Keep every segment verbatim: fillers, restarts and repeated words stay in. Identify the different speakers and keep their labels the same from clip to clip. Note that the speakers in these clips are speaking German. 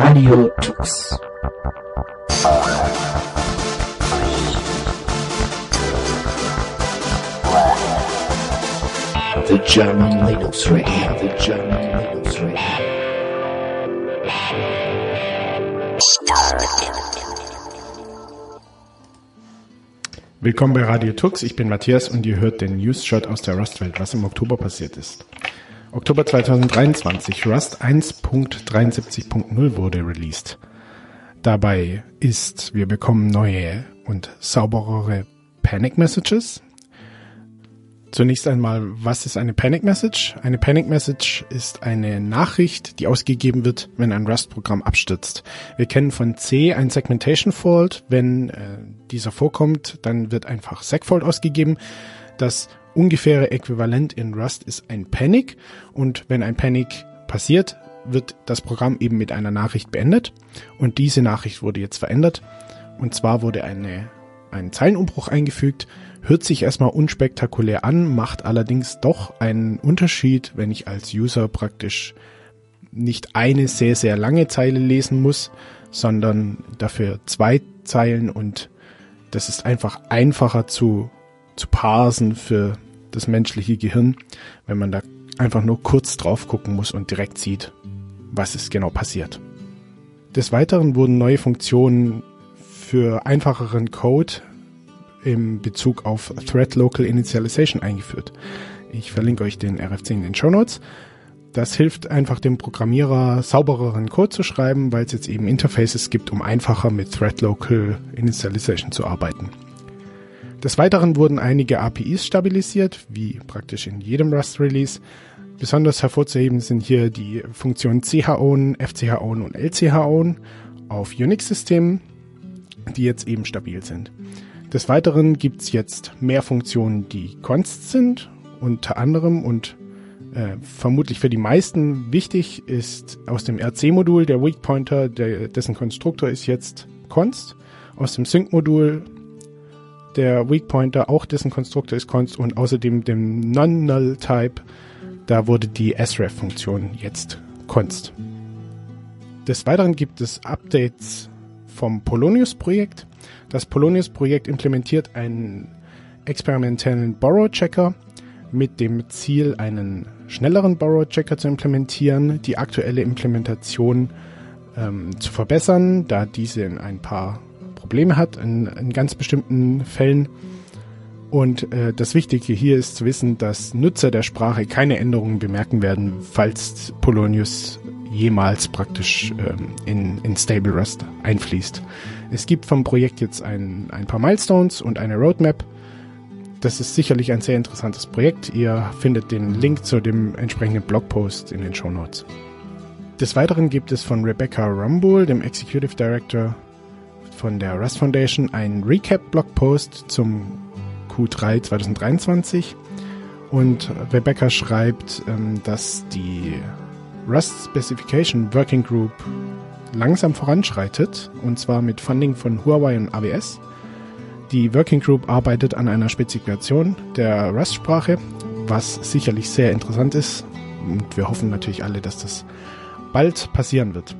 Speaker 1: Radio Tux. The German Linux Radio, the German Linux Radio.
Speaker 2: Willkommen bei Radio Tux, ich bin Matthias und ihr hört den News-Shot aus der Rust-Welt, was im Oktober passiert ist. Oktober zweitausenddreiundzwanzig, Rust eins Punkt dreiundsiebzig Punkt null wurde released. Dabei ist, wir bekommen neue und sauberere Panic Messages. Zunächst einmal, was ist eine Panic Message? Eine Panic Message ist eine Nachricht, die ausgegeben wird, wenn ein Rust-Programm abstürzt. Wir kennen von C ein Segmentation Fault. Wenn äh, dieser vorkommt, dann wird einfach Segfault ausgegeben. Das ungefähre Äquivalent in Rust ist ein Panic. Und wenn ein Panic passiert, wird das Programm eben mit einer Nachricht beendet. Und diese Nachricht wurde jetzt verändert. Und zwar wurde eine, ein Zeilenumbruch eingefügt. Hört sich erstmal unspektakulär an, macht allerdings doch einen Unterschied, wenn ich als User praktisch nicht eine sehr, sehr lange Zeile lesen muss, sondern dafür zwei Zeilen, und das ist einfach einfacher zu, zu parsen für das menschliche Gehirn, wenn man da einfach nur kurz drauf gucken muss und direkt sieht, was ist genau passiert. Des Weiteren wurden neue Funktionen für einfacheren Code im Bezug auf Thread Local Initialization eingeführt. Ich verlinke euch den R F C in den Shownotes. Das hilft einfach dem Programmierer, saubereren Code zu schreiben, weil es jetzt eben Interfaces gibt, um einfacher mit Thread Local Initialization zu arbeiten. Des Weiteren wurden einige A P Is stabilisiert, wie praktisch in jedem Rust-Release. Besonders hervorzuheben sind hier die Funktionen C H own, F C H own und L C H own auf Unix-Systemen, die jetzt eben stabil sind. Des Weiteren gibt's jetzt mehr Funktionen, die const sind, unter anderem, und äh, vermutlich für die meisten wichtig ist aus dem R C-Modul der Weak Pointer, der, dessen Konstruktor ist jetzt const, aus dem Sync-Modul der Weak Pointer, auch dessen Konstruktor ist const, und außerdem dem Non-Null-Type, da wurde die sref-Funktion jetzt const. Des Weiteren gibt es Updates vom Polonius-Projekt. Das Polonius-Projekt implementiert einen experimentellen Borrow-Checker mit dem Ziel, einen schnelleren Borrow-Checker zu implementieren, die aktuelle Implementation ähm, zu verbessern, da diese ein paar Probleme hat in, in ganz bestimmten Fällen. Und äh, das Wichtige hier ist zu wissen, dass Nutzer der Sprache keine Änderungen bemerken werden, falls Polonius jemals praktisch ähm, in, in Stable Rust einfließt. Es gibt vom Projekt jetzt ein, ein paar Milestones und eine Roadmap. Das ist sicherlich ein sehr interessantes Projekt. Ihr findet den Link zu dem entsprechenden Blogpost in den Shownotes. Des Weiteren gibt es von Rebecca Rumbull, dem Executive Director von der Rust Foundation, einen Recap-Blogpost zum Q drei zweitausenddreiundzwanzig. Und Rebecca schreibt, ähm, dass die Rust Specification Working Group langsam voranschreitet, und zwar mit Funding von Huawei und A W S. Die Working Group arbeitet an einer Spezifikation der Rust-Sprache, was sicherlich sehr interessant ist, und wir hoffen natürlich alle, dass das bald passieren wird.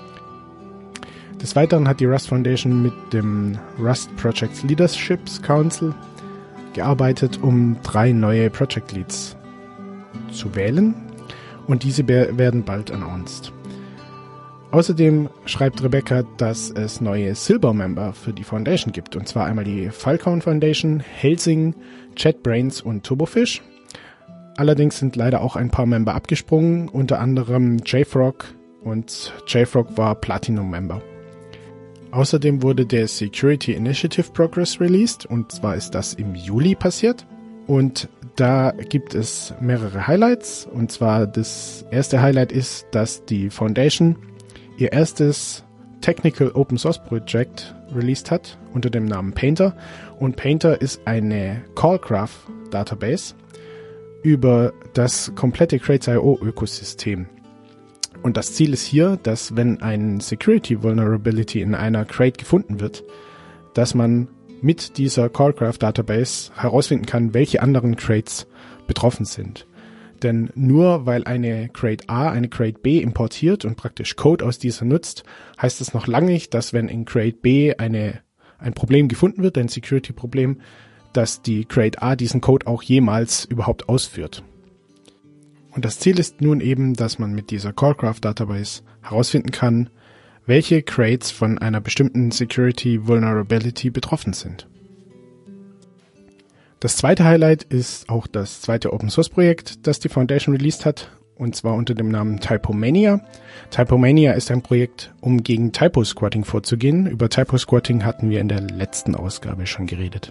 Speaker 2: Des Weiteren hat die Rust Foundation mit dem Rust Project Leaderships Council gearbeitet, um drei neue Project Leads zu wählen, und diese werden bald announced. Außerdem schreibt Rebecca, dass es neue Silber-Member für die Foundation gibt, und zwar einmal die Falcon Foundation, Helsing, JetBrains und Turbofish. Allerdings sind leider auch ein paar Member abgesprungen, unter anderem JFrog, und JFrog war Platinum-Member. Außerdem wurde der Security Initiative Progress released, und zwar ist das im Juli passiert. Und da gibt es mehrere Highlights, und zwar das erste Highlight ist, dass die Foundation ihr erstes Technical Open Source Projekt released hat unter dem Namen Painter, und Painter ist eine Callgraph Database über das komplette Crates Punkt i o Ökosystem. Und das Ziel ist hier, dass wenn ein Security Vulnerability in einer Crate gefunden wird, dass man mit dieser Callgraph Database herausfinden kann, welche anderen Crates betroffen sind. Denn nur weil eine Crate A eine Crate B importiert und praktisch Code aus dieser nutzt, heißt das noch lange nicht, dass wenn in Crate B eine, ein Problem gefunden wird, ein Security-Problem, dass die Crate A diesen Code auch jemals überhaupt ausführt. Und das Ziel ist nun eben, dass man mit dieser Corecraft Database herausfinden kann, welche Crates von einer bestimmten Security Vulnerability betroffen sind. Das zweite Highlight ist auch das zweite Open-Source-Projekt, das die Foundation released hat, und zwar unter dem Namen Typomania. Typomania ist ein Projekt, um gegen Typo-Squatting vorzugehen. Über Typo-Squatting hatten wir in der letzten Ausgabe schon geredet.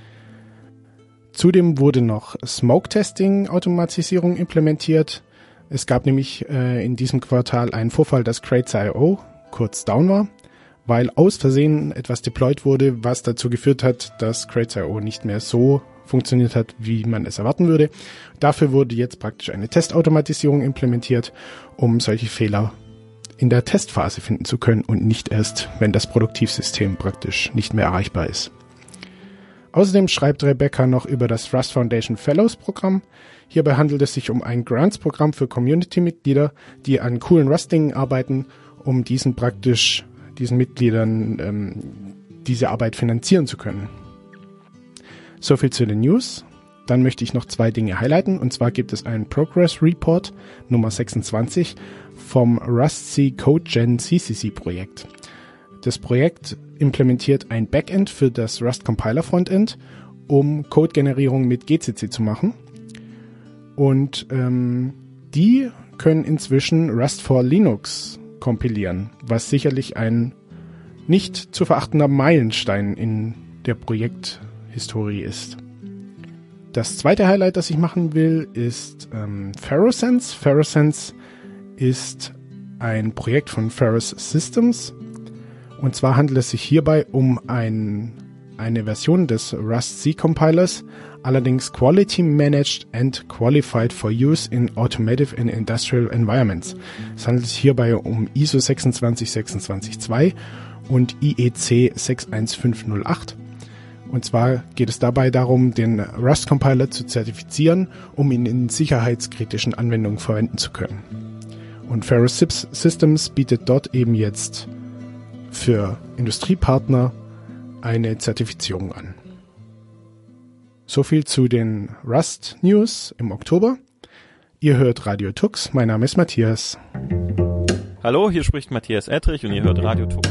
Speaker 2: Zudem wurde noch Smoke-Testing-Automatisierung implementiert. Es gab nämlich äh, in diesem Quartal einen Vorfall, dass Crates Punkt io kurz down war, weil aus Versehen etwas deployed wurde, was dazu geführt hat, dass Crates Punkt io nicht mehr so funktioniert hat, wie man es erwarten würde. Dafür wurde jetzt praktisch eine Testautomatisierung implementiert, um solche Fehler in der Testphase finden zu können und nicht erst, wenn das Produktivsystem praktisch nicht mehr erreichbar ist. Außerdem schreibt Rebecca noch über das Rust Foundation Fellows Programm. Hierbei handelt es sich um ein Grants-Programm für Community-Mitglieder, die an coolen Rust-Dingen arbeiten, um diesen praktisch, diesen Mitgliedern ähm, diese Arbeit finanzieren zu können. Soviel zu den News. Dann möchte ich noch zwei Dinge highlighten. Und zwar gibt es einen Progress Report Nummer sechsundzwanzig vom rustc CodeGen C C C Projekt. Das Projekt implementiert ein Backend für das Rust Compiler Frontend, um Codegenerierung mit G C C zu machen. Und ähm, die können inzwischen Rust for Linux kompilieren, was sicherlich ein nicht zu verachtender Meilenstein in der Projekthistorie ist. Das zweite Highlight, das ich machen will, ist ähm, Ferrosense. Ferrosense ist ein Projekt von Ferrous Systems. Und zwar handelt es sich hierbei um ein, eine Version des Rust C-Compilers, allerdings Quality Managed and Qualified for Use in Automotive and Industrial Environments. Es handelt sich hierbei um I S O zwei sechs sechs sechs zwei und I E C sechs eins fünf null acht. Und zwar geht es dabei darum, den Rust-Compiler zu zertifizieren, um ihn in sicherheitskritischen Anwendungen verwenden zu können. Und Ferrous Systems bietet dort eben jetzt für Industriepartner eine Zertifizierung an. Soviel zu den Rust News im Oktober. Ihr hört Radio Tux, mein Name ist Matthias.
Speaker 3: Hallo, hier spricht Matthias Ettrich und ihr hört Radio Tux.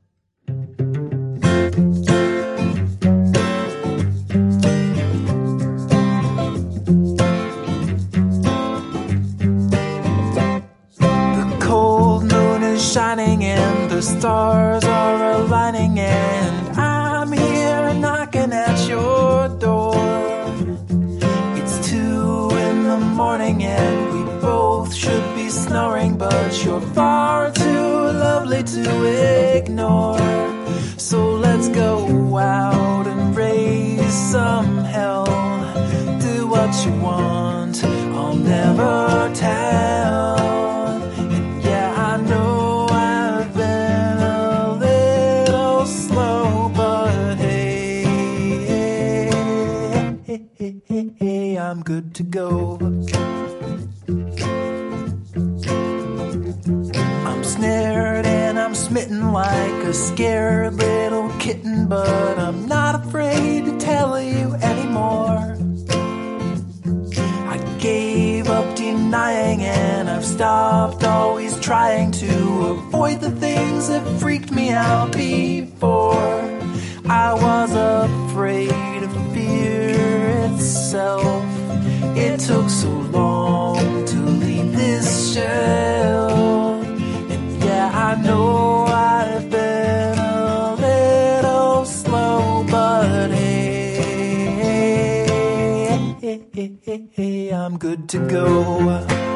Speaker 4: Shining and the stars are aligning and I'm here knocking at your door. It's two in the morning and we both should be snoring, but you're far too lovely to ignore. So let's go out and raise some hell. Do what you want, I'll never tell. And yeah, I know I'm good to go. I'm snared and I'm smitten like a scared little kitten, but I'm not afraid to tell you anymore. I gave up denying and I've stopped always trying to avoid the things that freaked me out before. I was afraid of fear itself. It took so long to leave this shell. And yeah, I know I've been a little slow, but hey, hey, hey, hey, hey, I'm good to go.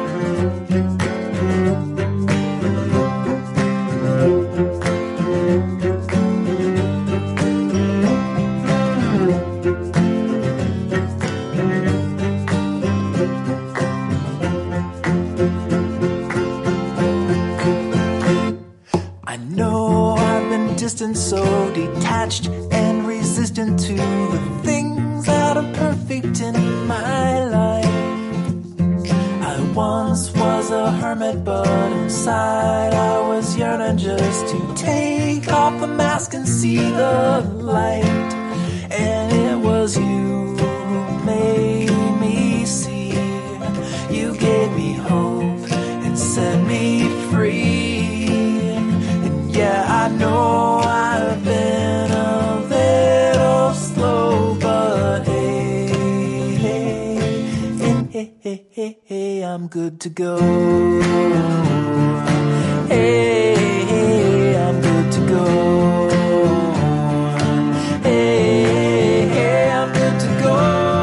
Speaker 4: So detached and resistant to the things that are perfect in my life. just to take off the mask and see the light. And it was you who made me see. You gave me hope and set me free. And yeah, I know I've been a little slow, but hey, hey, hey, hey, hey, hey, hey, I'm good to go. Hey, hey, I'm good to go. Hey, hey, I'm good to go.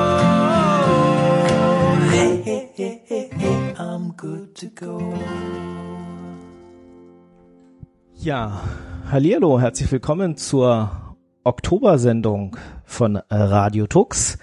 Speaker 4: Hey, hey, hey, hey, hey, I'm good to go.
Speaker 5: Ja, hallihallo, herzlich willkommen zur Oktobersendung von Radio Tux.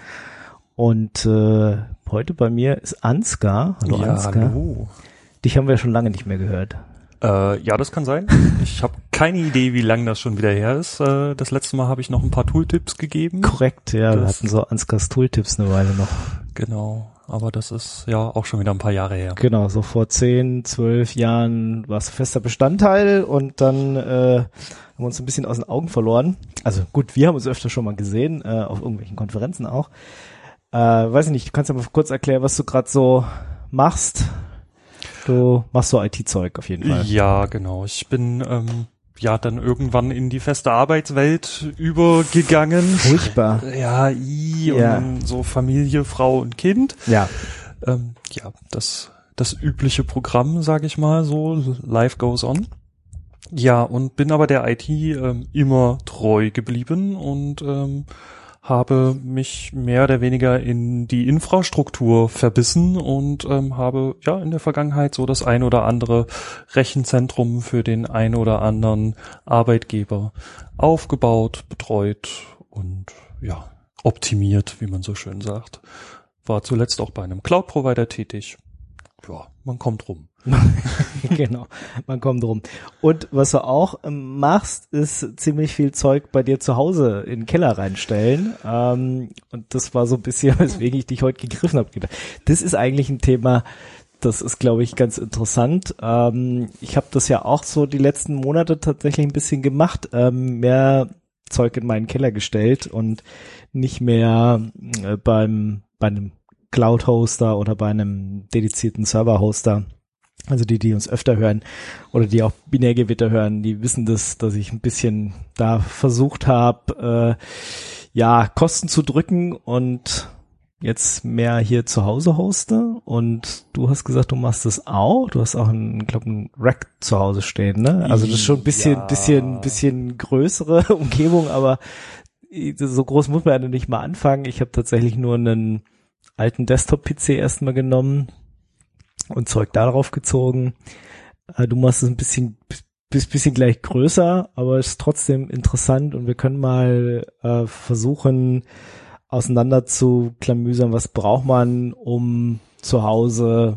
Speaker 5: Und äh, heute bei mir ist Ansgar. Hallo
Speaker 3: Ja,
Speaker 5: Ansgar.
Speaker 3: hallo.
Speaker 5: Dich haben wir schon lange nicht mehr gehört.
Speaker 3: Äh, ja, das kann sein. Ich habe keine Idee, wie lange das schon wieder her ist. Äh, das letzte Mal habe ich noch ein paar Tooltips gegeben.
Speaker 5: Korrekt, ja, wir
Speaker 3: Das-
Speaker 5: hatten so Ansgars Tooltips eine Weile noch.
Speaker 3: Genau, aber das ist ja auch schon wieder ein paar Jahre her.
Speaker 5: Genau, so vor zehn, zwölf Jahren war es fester Bestandteil und dann äh, haben wir uns ein bisschen aus den Augen verloren. Also gut, wir haben uns öfter schon mal gesehen, äh, auf irgendwelchen Konferenzen auch. Äh, weiß ich nicht, du kannst ja mal kurz erklären, was du gerade so machst. Du machst so I T-Zeug auf jeden Fall.
Speaker 3: Ja, genau. Ich bin ähm, ja dann irgendwann in die feste Arbeitswelt übergegangen.
Speaker 5: Furchtbar.
Speaker 3: Ja, i
Speaker 5: Ja.
Speaker 3: und so Familie, Frau und Kind.
Speaker 5: Ja.
Speaker 3: Ähm, ja, das das übliche Programm, sage ich mal so. Life goes on. Ja, und bin aber der I T ähm, immer treu geblieben und ähm, habe mich mehr oder weniger in die Infrastruktur verbissen und ähm, habe ja in der Vergangenheit so das ein oder andere Rechenzentrum für den ein oder anderen Arbeitgeber aufgebaut, betreut und ja, optimiert, wie man so schön sagt. War zuletzt auch bei einem Cloud-Provider tätig. Ja, man kommt rum.
Speaker 5: Genau, man kommt drum. Und was du auch ähm, machst, ist ziemlich viel Zeug bei dir zu Hause in den Keller reinstellen. Ähm, und das war so ein bisschen, weswegen ich dich heute gegriffen habe. Das ist eigentlich ein Thema, das ist, glaube ich, ganz interessant. Ähm, ich habe das ja auch so die letzten Monate tatsächlich ein bisschen gemacht, ähm, mehr Zeug in meinen Keller gestellt und nicht mehr äh, beim bei einem Cloud-Hoster oder bei einem dedizierten Server-Hoster. Also die, die uns öfter hören oder die auch Binärgewitter hören, die wissen das, dass ich ein bisschen da versucht habe, äh, ja, Kosten zu drücken und jetzt mehr hier zu Hause hoste. Und du hast gesagt, du machst das auch. Du hast auch einen, glaube ein Rack zu Hause stehen, ne? Also das ist schon ein bisschen,
Speaker 3: Ja.
Speaker 5: bisschen, bisschen größere Umgebung, aber so groß muss man ja nicht mal anfangen. Ich habe tatsächlich nur einen alten Desktop-P C erstmal genommen und Zeug darauf gezogen. Du machst es ein bisschen, bist bisschen gleich größer, aber ist trotzdem interessant und wir können mal äh, versuchen, auseinander zu klamüsern, was braucht man, um zu Hause,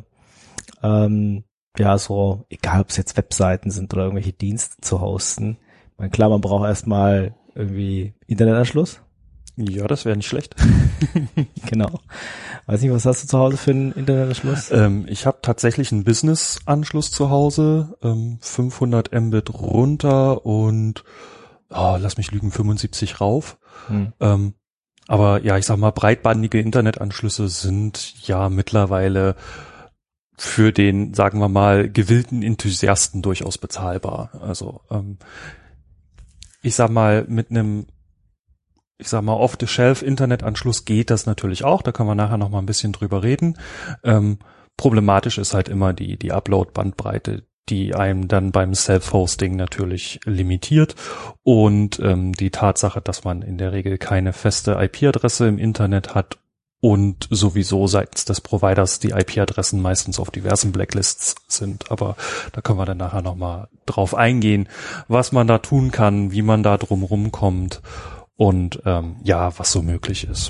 Speaker 5: ähm, ja, so, egal ob es jetzt Webseiten sind oder irgendwelche Dienste zu hosten. Ich meine, klar, man braucht erstmal irgendwie Internetanschluss.
Speaker 3: Ja, das wäre nicht schlecht.
Speaker 5: Genau. Weiß nicht, was hast du zu Hause für einen Internetanschluss?
Speaker 3: Ähm, ich habe tatsächlich einen Business-Anschluss zu Hause, ähm, fünfhundert Mbit runter und, oh, lass mich lügen, fünfundsiebzig rauf.
Speaker 5: Hm.
Speaker 3: Ähm, aber ja, ich sag mal, breitbandige Internetanschlüsse sind ja mittlerweile für den, sagen wir mal, gewillten Enthusiasten durchaus bezahlbar. Also ähm, ich sag mal, mit einem ich sag mal, Off-the-Shelf-Internetanschluss geht das natürlich auch, da können wir nachher noch mal ein bisschen drüber reden. Ähm, problematisch ist halt immer die, die Upload-Bandbreite, die einem dann beim Self-Hosting natürlich limitiert und ähm, die Tatsache, dass man in der Regel keine feste I P-Adresse im Internet hat und sowieso seitens des Providers die I P-Adressen meistens auf diversen Blacklists sind. Aber da können wir dann nachher noch mal drauf eingehen, was man da tun kann, wie man da drum rumkommt. Und ähm, ja, was so möglich ist.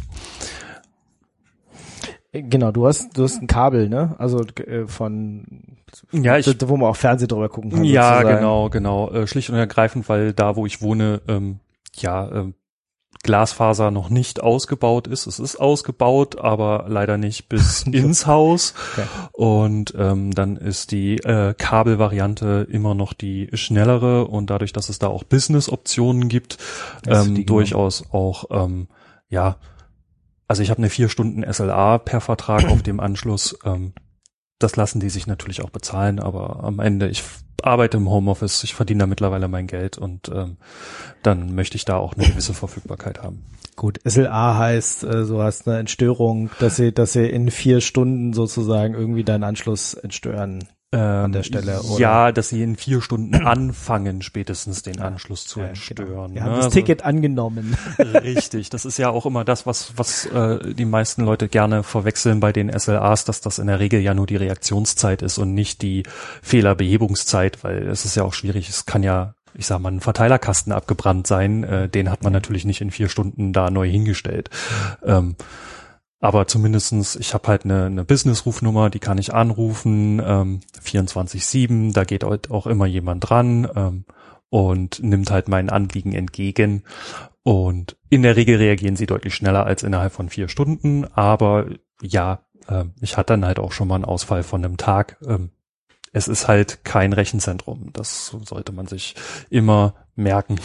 Speaker 5: Genau, du hast du hast ein Kabel, ne? Also äh, von
Speaker 3: Ja, ich,
Speaker 5: wo man auch Fernsehen drüber gucken kann.
Speaker 3: ja,
Speaker 5: sozusagen.
Speaker 3: genau, genau. Äh, schlicht und ergreifend, weil da, wo ich wohne, ähm, ja, ähm, Glasfaser noch nicht ausgebaut ist. Es ist ausgebaut, aber leider nicht bis ins Haus.
Speaker 5: Okay.
Speaker 3: Und ähm, dann ist die äh, Kabelvariante immer noch die schnellere und dadurch, dass es da auch Business-Optionen gibt, ähm, durchaus auch, ähm, ja, also ich habe eine vier Stunden S L A per Vertrag auf dem Anschluss. Ähm, das lassen die sich natürlich auch bezahlen, aber am Ende, ich arbeite im Homeoffice, ich verdiene da mittlerweile mein Geld und ähm, dann möchte ich da auch eine gewisse Verfügbarkeit haben.
Speaker 5: Gut, S L A heißt, äh, so hast eine Entstörung, dass sie, dass sie in vier Stunden sozusagen irgendwie deinen Anschluss entstören. An der Stelle, oder?
Speaker 3: Ja, dass sie in vier Stunden anfangen, spätestens den Anschluss zu
Speaker 5: Ja,
Speaker 3: entstören.
Speaker 5: genau.
Speaker 3: Ne?
Speaker 5: Wir haben das
Speaker 3: Also,
Speaker 5: Ticket angenommen.
Speaker 3: richtig, das ist ja auch immer das, was was äh, die meisten Leute gerne verwechseln bei den S L As, dass das in der Regel ja nur die Reaktionszeit ist und nicht die Fehlerbehebungszeit, weil es ist ja auch schwierig, es kann ja, ich sag mal, ein Verteilerkasten abgebrannt sein, äh, den hat man natürlich nicht in vier Stunden da neu hingestellt. Ähm, Aber zumindestens, ich habe halt eine, eine Business-Rufnummer, die kann ich anrufen, ähm, vierundzwanzig sieben, da geht halt auch immer jemand dran ähm, und nimmt halt mein Anliegen entgegen. Und in der Regel reagieren sie deutlich schneller als innerhalb von vier Stunden. Aber ja, äh, ich hatte dann halt auch schon mal einen Ausfall von einem Tag. Ähm, es ist halt kein Rechenzentrum. Das sollte man sich immer merken.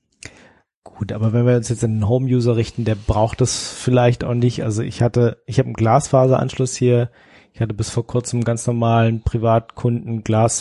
Speaker 5: Gut, aber wenn wir uns jetzt an den Home-User richten, der braucht das vielleicht auch nicht. Also ich hatte, ich habe einen Glasfaseranschluss hier. Ich hatte bis vor kurzem einen ganz normalen Privatkunden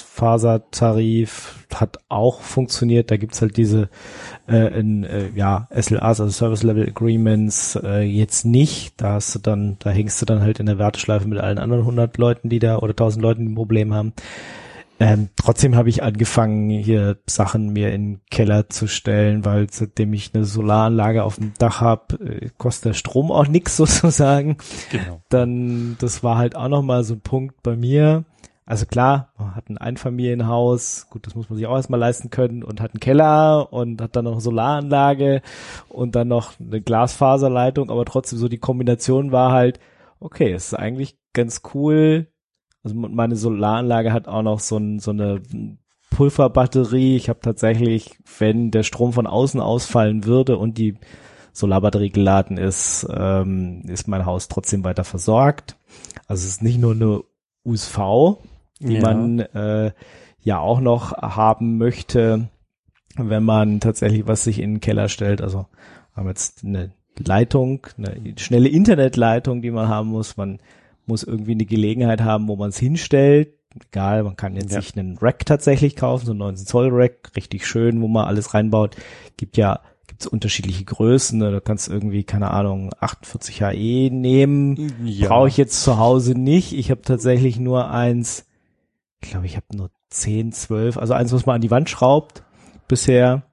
Speaker 5: Glasfasertarif, hat auch funktioniert. Da gibt's halt diese äh, in, äh, ja S L As, also Service Level Agreements, äh, jetzt nicht. Da hast du dann, da hängst du dann halt in der Warteschleife mit allen anderen hundert Leuten, die da oder tausend Leuten, die ein Problem haben. Ähm, trotzdem habe ich angefangen, hier Sachen mir in den Keller zu stellen, weil seitdem ich eine Solaranlage auf dem Dach habe, äh, kostet der Strom auch nix sozusagen.
Speaker 3: Genau.
Speaker 5: Dann, das war halt auch nochmal so ein Punkt bei mir. Also klar, man hat ein Einfamilienhaus, gut, das muss man sich auch erstmal leisten können und hat einen Keller und hat dann noch eine Solaranlage und dann noch eine Glasfaserleitung, aber trotzdem so die Kombination war halt, okay, es ist eigentlich ganz cool. Also meine Solaranlage hat auch noch so, ein, so eine Pulverbatterie. Ich habe tatsächlich, wenn der Strom von außen ausfallen würde und die Solarbatterie geladen ist, ähm, ist mein Haus trotzdem weiter versorgt. Also es ist nicht nur eine U S V, die
Speaker 3: Ja.
Speaker 5: man äh, ja auch noch haben möchte, wenn man tatsächlich was sich in den Keller stellt. Also haben jetzt eine Leitung, eine schnelle Internetleitung, die man haben muss. Man muss irgendwie eine Gelegenheit haben, wo man es hinstellt. Egal, man kann jetzt
Speaker 3: Ja.
Speaker 5: sich einen Rack tatsächlich kaufen, so einen neunzehn Zoll Rack, richtig schön, wo man alles reinbaut. Gibt ja, gibt's unterschiedliche Größen, ne? Da kannst du irgendwie, keine Ahnung, achtundvierzig H E nehmen.
Speaker 3: Ja.
Speaker 5: Brauche ich jetzt zu Hause nicht. Ich habe tatsächlich nur eins, ich glaube, ich habe nur zehn, zwölf, also eins, was man an die Wand schraubt bisher,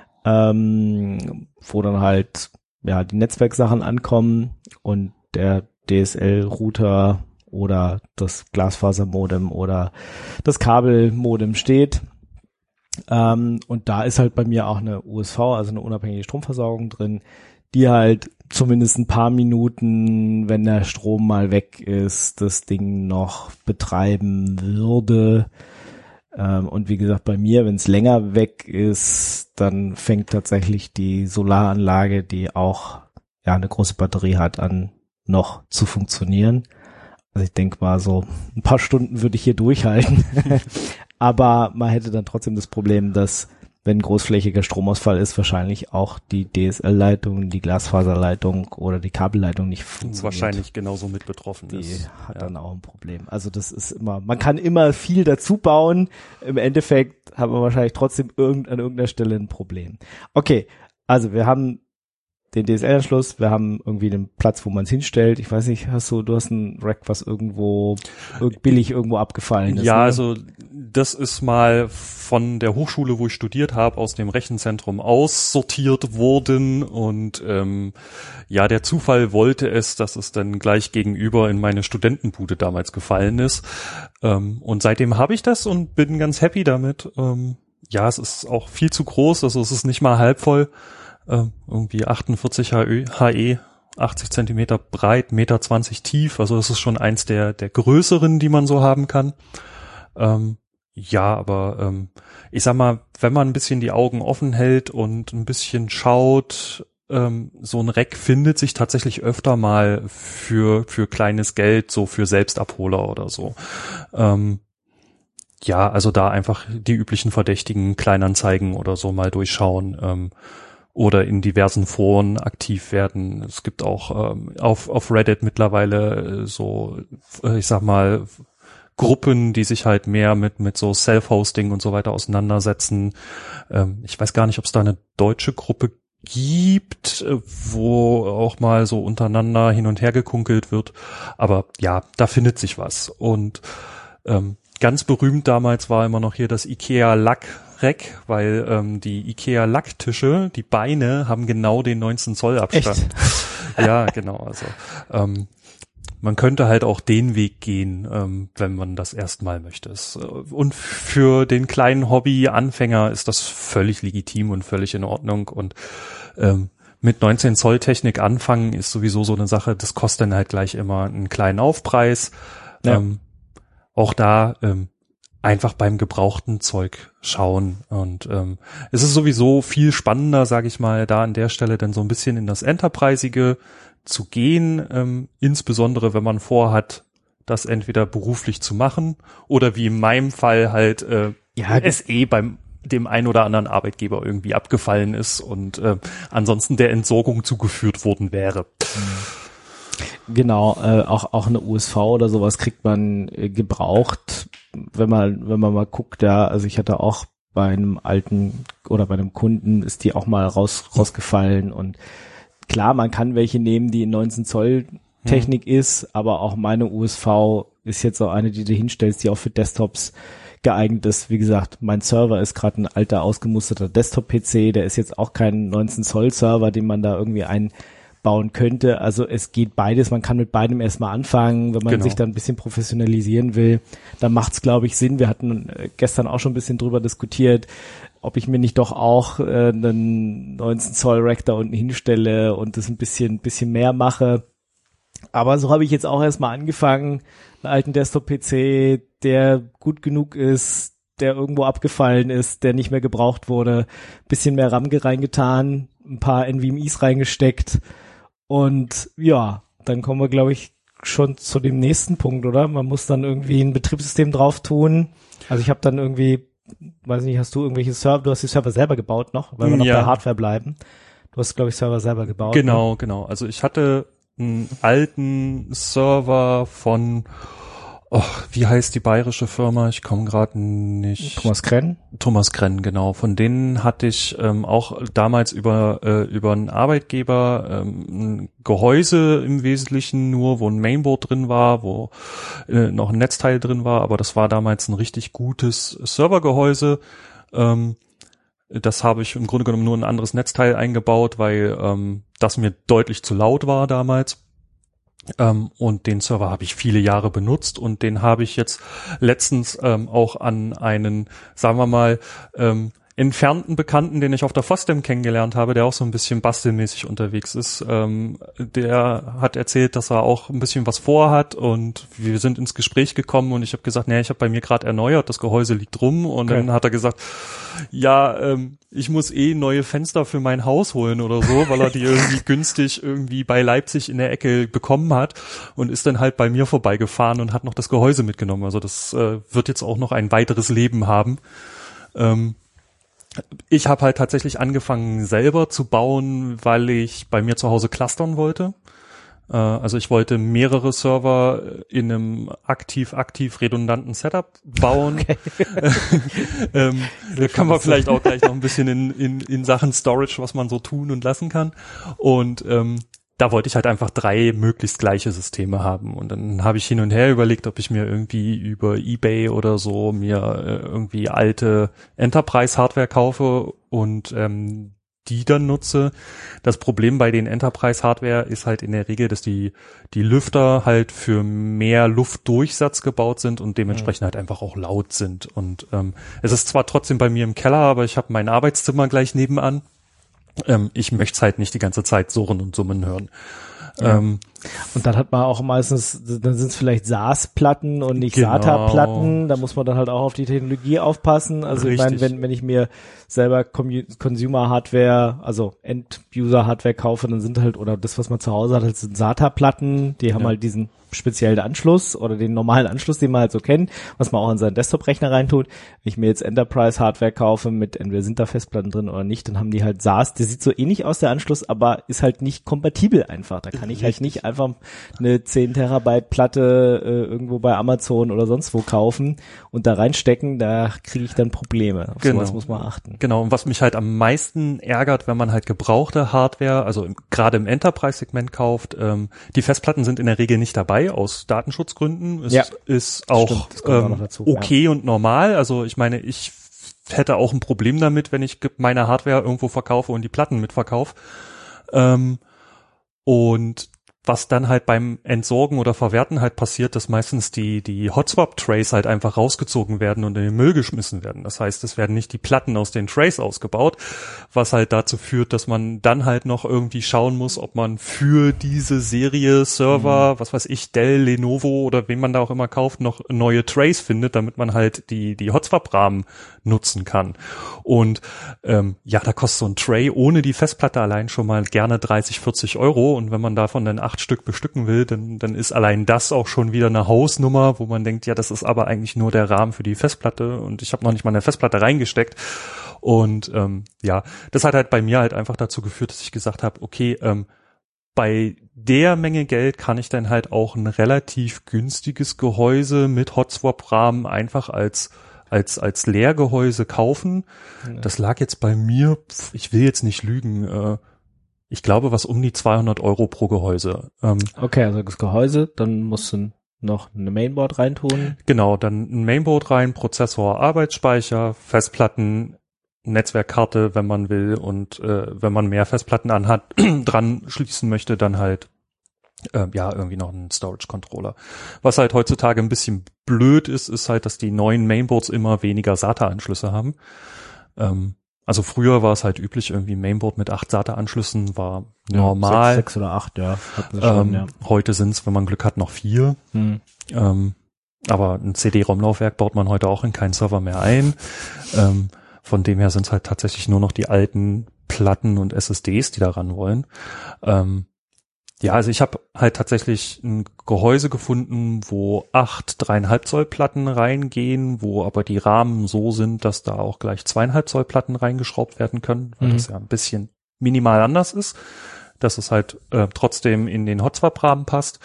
Speaker 5: ähm, wo dann halt ja die Netzwerksachen ankommen und der D S L-Router oder das Glasfasermodem oder das Kabelmodem steht. Ähm, und da ist halt bei mir auch eine U S V, also eine unabhängige Stromversorgung drin, die halt zumindest ein paar Minuten, wenn der Strom mal weg ist, das Ding noch betreiben würde. Ähm, und wie gesagt, bei mir, wenn es länger weg ist, dann fängt tatsächlich die Solaranlage, die auch ja eine große Batterie hat, an noch zu funktionieren. Also ich denke mal, so ein paar Stunden würde ich hier durchhalten. Aber man hätte dann trotzdem das Problem, dass, wenn großflächiger Stromausfall ist, wahrscheinlich auch die D S L-Leitung, die Glasfaserleitung oder die Kabelleitung nicht funktioniert.
Speaker 3: Wahrscheinlich genauso mit betroffen
Speaker 5: Die
Speaker 3: ist.
Speaker 5: hat
Speaker 3: Ja.
Speaker 5: dann auch ein Problem. Also das ist immer, man kann immer viel dazu bauen. Im Endeffekt hat man wahrscheinlich trotzdem irgend, an irgendeiner Stelle ein Problem. Okay, also wir haben den D S L-Anschluss, wir haben irgendwie einen Platz, wo man es hinstellt. Ich weiß nicht, hast du, du hast ein Rack, was irgendwo irg- billig irgendwo abgefallen ist.
Speaker 3: Ja,
Speaker 5: ne?
Speaker 3: also das ist mal von der Hochschule, wo ich studiert habe, aus dem Rechenzentrum aussortiert worden und ähm, ja, der Zufall wollte es, dass es dann gleich gegenüber in meine Studentenbude damals gefallen ist. Ähm, und seitdem habe ich das und bin ganz happy damit. Ähm, ja, es ist auch viel zu groß, also es ist nicht mal halb voll. Äh, irgendwie achtundvierzig H E, achtzig Zentimeter breit, Meter zwanzig tief. Also das ist schon eins der der größeren, die man so haben kann. Ähm, ja, aber ähm, ich sag mal, wenn man ein bisschen die Augen offen hält und ein bisschen schaut, ähm, so ein Rack findet sich tatsächlich öfter mal für für kleines Geld, so für Selbstabholer oder so. Ähm, ja, also da einfach die üblichen verdächtigen Kleinanzeigen oder so mal durchschauen. Ähm, oder in diversen Foren aktiv werden. Es gibt auch ähm, auf auf Reddit mittlerweile so, ich sag mal, Gruppen, die sich halt mehr mit mit so Self-Hosting und so weiter auseinandersetzen. Ähm, ich weiß gar nicht, ob es da eine deutsche Gruppe gibt, wo auch mal so untereinander hin und her gekunkelt wird. Aber ja, da findet sich was. Und ähm, ganz berühmt damals war immer noch hier das IKEA Lack Rack, weil ähm, die IKEA Lacktische, die Beine haben genau den neunzehn Zoll Abstand. Echt? Ja, genau. Also ähm, man könnte halt auch den Weg gehen, ähm, wenn man das erstmal möchte. Und für den kleinen Hobby-Anfänger ist das völlig legitim und völlig in Ordnung. Und ähm, mit neunzehn Zoll Technik anfangen ist sowieso so eine Sache, das kostet dann halt gleich immer einen kleinen Aufpreis. Ja. Ähm, auch da ähm, einfach beim gebrauchten Zeug schauen. Und ähm, es ist sowieso viel spannender, sage ich mal, da an der Stelle dann so ein bisschen in das Enterprisige zu gehen, ähm, insbesondere wenn man vorhat, das entweder beruflich zu machen oder wie in meinem Fall halt äh, ja, es eh beim dem ein oder anderen Arbeitgeber irgendwie abgefallen ist und äh, ansonsten der Entsorgung zugeführt worden wäre.
Speaker 5: Genau, äh, auch auch eine U S V oder sowas kriegt man äh, gebraucht, wenn man wenn man mal guckt, ja, also ich hatte auch bei einem alten oder bei einem Kunden ist die auch mal raus rausgefallen und klar, man kann welche nehmen, die in neunzehn Zoll Technik hm. ist, aber auch meine U S V ist jetzt auch eine, die du hinstellst, die auch für Desktops geeignet ist. Wie gesagt, mein Server ist gerade ein alter, ausgemusterter Desktop-P C, der ist jetzt auch kein neunzehn Zoll Server, den man da irgendwie einbauen könnte. Also es geht beides, man kann mit beidem erstmal anfangen, wenn man genau. sich dann ein bisschen professionalisieren will. Dann macht's, glaube ich, Sinn. Wir hatten gestern auch schon ein bisschen drüber diskutiert, ob ich mir nicht doch auch äh, einen neunzehn Zoll Rack da unten hinstelle und das ein bisschen bisschen mehr mache. Aber so habe ich jetzt auch erstmal angefangen, einen alten Desktop-P C, der gut genug ist, der irgendwo abgefallen ist, der nicht mehr gebraucht wurde, bisschen mehr RAM reingetan, ein paar N V M Is reingesteckt und ja, dann kommen wir, glaube ich, schon zu dem nächsten Punkt, oder? Man muss dann irgendwie ein Betriebssystem drauf tun. Also ich habe dann irgendwie weiß nicht, hast du irgendwelche Server, du hast die Server selber gebaut noch, weil wir noch ja. bei Hardware bleiben. Du hast, glaube ich, Server selber gebaut.
Speaker 3: Genau,
Speaker 5: ne?
Speaker 3: genau. Also ich hatte einen alten Server von, oh, wie heißt die bayerische Firma? Ich komme gerade nicht.
Speaker 5: Thomas Krenn?
Speaker 3: Thomas Krenn, genau. Von denen hatte ich ähm, auch damals über äh, über einen Arbeitgeber ähm, ein Gehäuse im Wesentlichen nur, wo ein Mainboard drin war, wo äh, noch ein Netzteil drin war, aber das war damals ein richtig gutes Servergehäuse. Ähm, das habe ich im Grunde genommen nur ein anderes Netzteil eingebaut, weil ähm, das mir deutlich zu laut war damals. Ähm, und den Server habe ich viele Jahre benutzt und den habe ich jetzt letztens ähm, auch an einen, sagen wir mal, ähm, entfernten Bekannten, den ich auf der FOSDEM kennengelernt habe, der auch so ein bisschen bastelmäßig unterwegs ist. Ähm, der hat erzählt, dass er auch ein bisschen was vorhat und wir sind ins Gespräch gekommen und ich habe gesagt, nee, ich habe bei mir gerade erneuert, das Gehäuse liegt rum und okay. Dann hat er gesagt, ja, ähm, ich muss eh neue Fenster für mein Haus holen oder so, weil er die irgendwie günstig irgendwie bei Leipzig in der Ecke bekommen hat und ist dann halt bei mir vorbeigefahren und hat noch das Gehäuse mitgenommen. Also das äh, wird jetzt auch noch ein weiteres Leben haben. Ähm, Ich habe halt tatsächlich angefangen selber zu bauen, weil ich bei mir zu Hause clustern wollte. Äh, also ich wollte mehrere Server in einem aktiv-aktiv redundanten Setup bauen. Okay. ähm, da kann man vielleicht auch gleich noch ein bisschen in, in, in Sachen Storage, was man so tun und lassen kann. Und ähm, da wollte ich halt einfach drei möglichst gleiche Systeme haben. Und dann habe ich hin und her überlegt, ob ich mir irgendwie über eBay oder so mir äh, irgendwie alte Enterprise-Hardware kaufe und ähm, die dann nutze. Das Problem bei den Enterprise-Hardware ist halt in der Regel, dass die die Lüfter halt für mehr Luftdurchsatz gebaut sind und dementsprechend mhm. halt einfach auch laut sind. Und ähm, es ist zwar trotzdem bei mir im Keller, aber ich habe mein Arbeitszimmer gleich nebenan. Ähm, ich möchte es halt nicht die ganze Zeit surren und summen hören. Ja. Ähm,
Speaker 5: und dann hat man auch meistens, dann sind es vielleicht S A S-Platten und nicht
Speaker 3: genau.
Speaker 5: SATA-Platten. Da muss man dann halt auch auf die Technologie aufpassen. Also
Speaker 3: Richtig.
Speaker 5: ich meine, wenn wenn ich mir selber Consumer-Hardware, also End-User-Hardware kaufe, dann sind halt, oder das, was man zu Hause hat, halt sind SATA-Platten, die haben
Speaker 3: ja.
Speaker 5: halt diesen speziellen Anschluss oder den normalen Anschluss, den man halt so kennt, was man auch in seinen Desktop-Rechner reintut. Wenn ich mir jetzt Enterprise-Hardware kaufe, mit entweder sind da Festplatten drin oder nicht, dann haben die halt S A S. Der sieht so ähnlich aus, der Anschluss, aber ist halt nicht kompatibel einfach. Da kann ich halt nicht einfach eine zehn Terabyte Platte äh, irgendwo bei Amazon oder sonst wo kaufen und da reinstecken, da kriege ich dann Probleme. Auf
Speaker 3: genau.
Speaker 5: sowas muss man achten.
Speaker 3: Genau, und was mich halt am meisten ärgert, wenn man halt gebrauchte Hardware, also im, gerade im Enterprise-Segment kauft, ähm, die Festplatten sind in der Regel nicht dabei, aus Datenschutzgründen. Es
Speaker 5: ja.
Speaker 3: ist auch,
Speaker 5: Stimmt, ähm,
Speaker 3: auch
Speaker 5: noch dazu,
Speaker 3: okay
Speaker 5: ja.
Speaker 3: und normal. Also ich meine, ich hätte auch ein Problem damit, wenn ich meine Hardware irgendwo verkaufe und die Platten mitverkaufe. Ähm, und was dann halt beim Entsorgen oder Verwerten halt passiert, dass meistens die die Hotswap-Trays halt einfach rausgezogen werden und in den Müll geschmissen werden. Das heißt, es werden nicht die Platten aus den Trays ausgebaut, was halt dazu führt, dass man dann halt noch irgendwie schauen muss, ob man für diese Serie Server, mhm. was weiß ich, Dell, Lenovo oder wen man da auch immer kauft, noch neue Trays findet, damit man halt die die Hotswap-Rahmen nutzen kann. Und ähm, ja, da kostet so ein Tray ohne die Festplatte allein schon mal gerne dreißig, vierzig Euro, und wenn man davon dann acht Stück bestücken will, dann dann ist allein das auch schon wieder eine Hausnummer, wo man denkt, ja, das ist aber eigentlich nur der Rahmen für die Festplatte und ich habe noch nicht mal eine Festplatte reingesteckt. Und ähm, ja, das hat halt bei mir halt einfach dazu geführt, dass ich gesagt habe, okay, ähm, bei der Menge Geld kann ich dann halt auch ein relativ günstiges Gehäuse mit Hotswap-Rahmen einfach als als als Leergehäuse kaufen. Ja. Das lag jetzt bei mir, ich will jetzt nicht lügen, äh, ich glaube, was um die zweihundert Euro pro Gehäuse. Ähm,
Speaker 5: okay, also das Gehäuse, dann musst du noch eine Mainboard reintun.
Speaker 3: Genau, dann ein Mainboard rein, Prozessor, Arbeitsspeicher, Festplatten, Netzwerkkarte, wenn man will, und äh, wenn man mehr Festplatten anhat, dran schließen möchte, dann halt äh, ja irgendwie noch einen Storage-Controller. Was halt heutzutage ein bisschen blöd ist, ist halt, dass die neuen Mainboards immer weniger SATA-Anschlüsse haben. Ähm, Also früher war es halt üblich, irgendwie Mainboard mit acht SATA-Anschlüssen war
Speaker 5: ja,
Speaker 3: normal.
Speaker 5: Sechs, sechs oder acht, ja. Hatten wir schon,
Speaker 3: ähm,
Speaker 5: ja.
Speaker 3: Heute sind es, wenn man Glück hat, noch vier.
Speaker 5: Hm.
Speaker 3: Ähm, aber ein C D-ROM-Laufwerk baut man heute auch in keinen Server mehr ein. Ähm, von dem her sind es halt tatsächlich nur noch die alten Platten und S S Ds, die da ran wollen. Ähm, ja, also ich habe halt tatsächlich ein Gehäuse gefunden, wo acht dreieinhalb Zoll Platten reingehen, wo aber die Rahmen so sind, dass da auch gleich zweieinhalb Zoll Platten reingeschraubt werden können, weil mhm. das ja ein bisschen minimal anders ist, dass es halt äh, trotzdem in den Hotswap-Rahmen passt.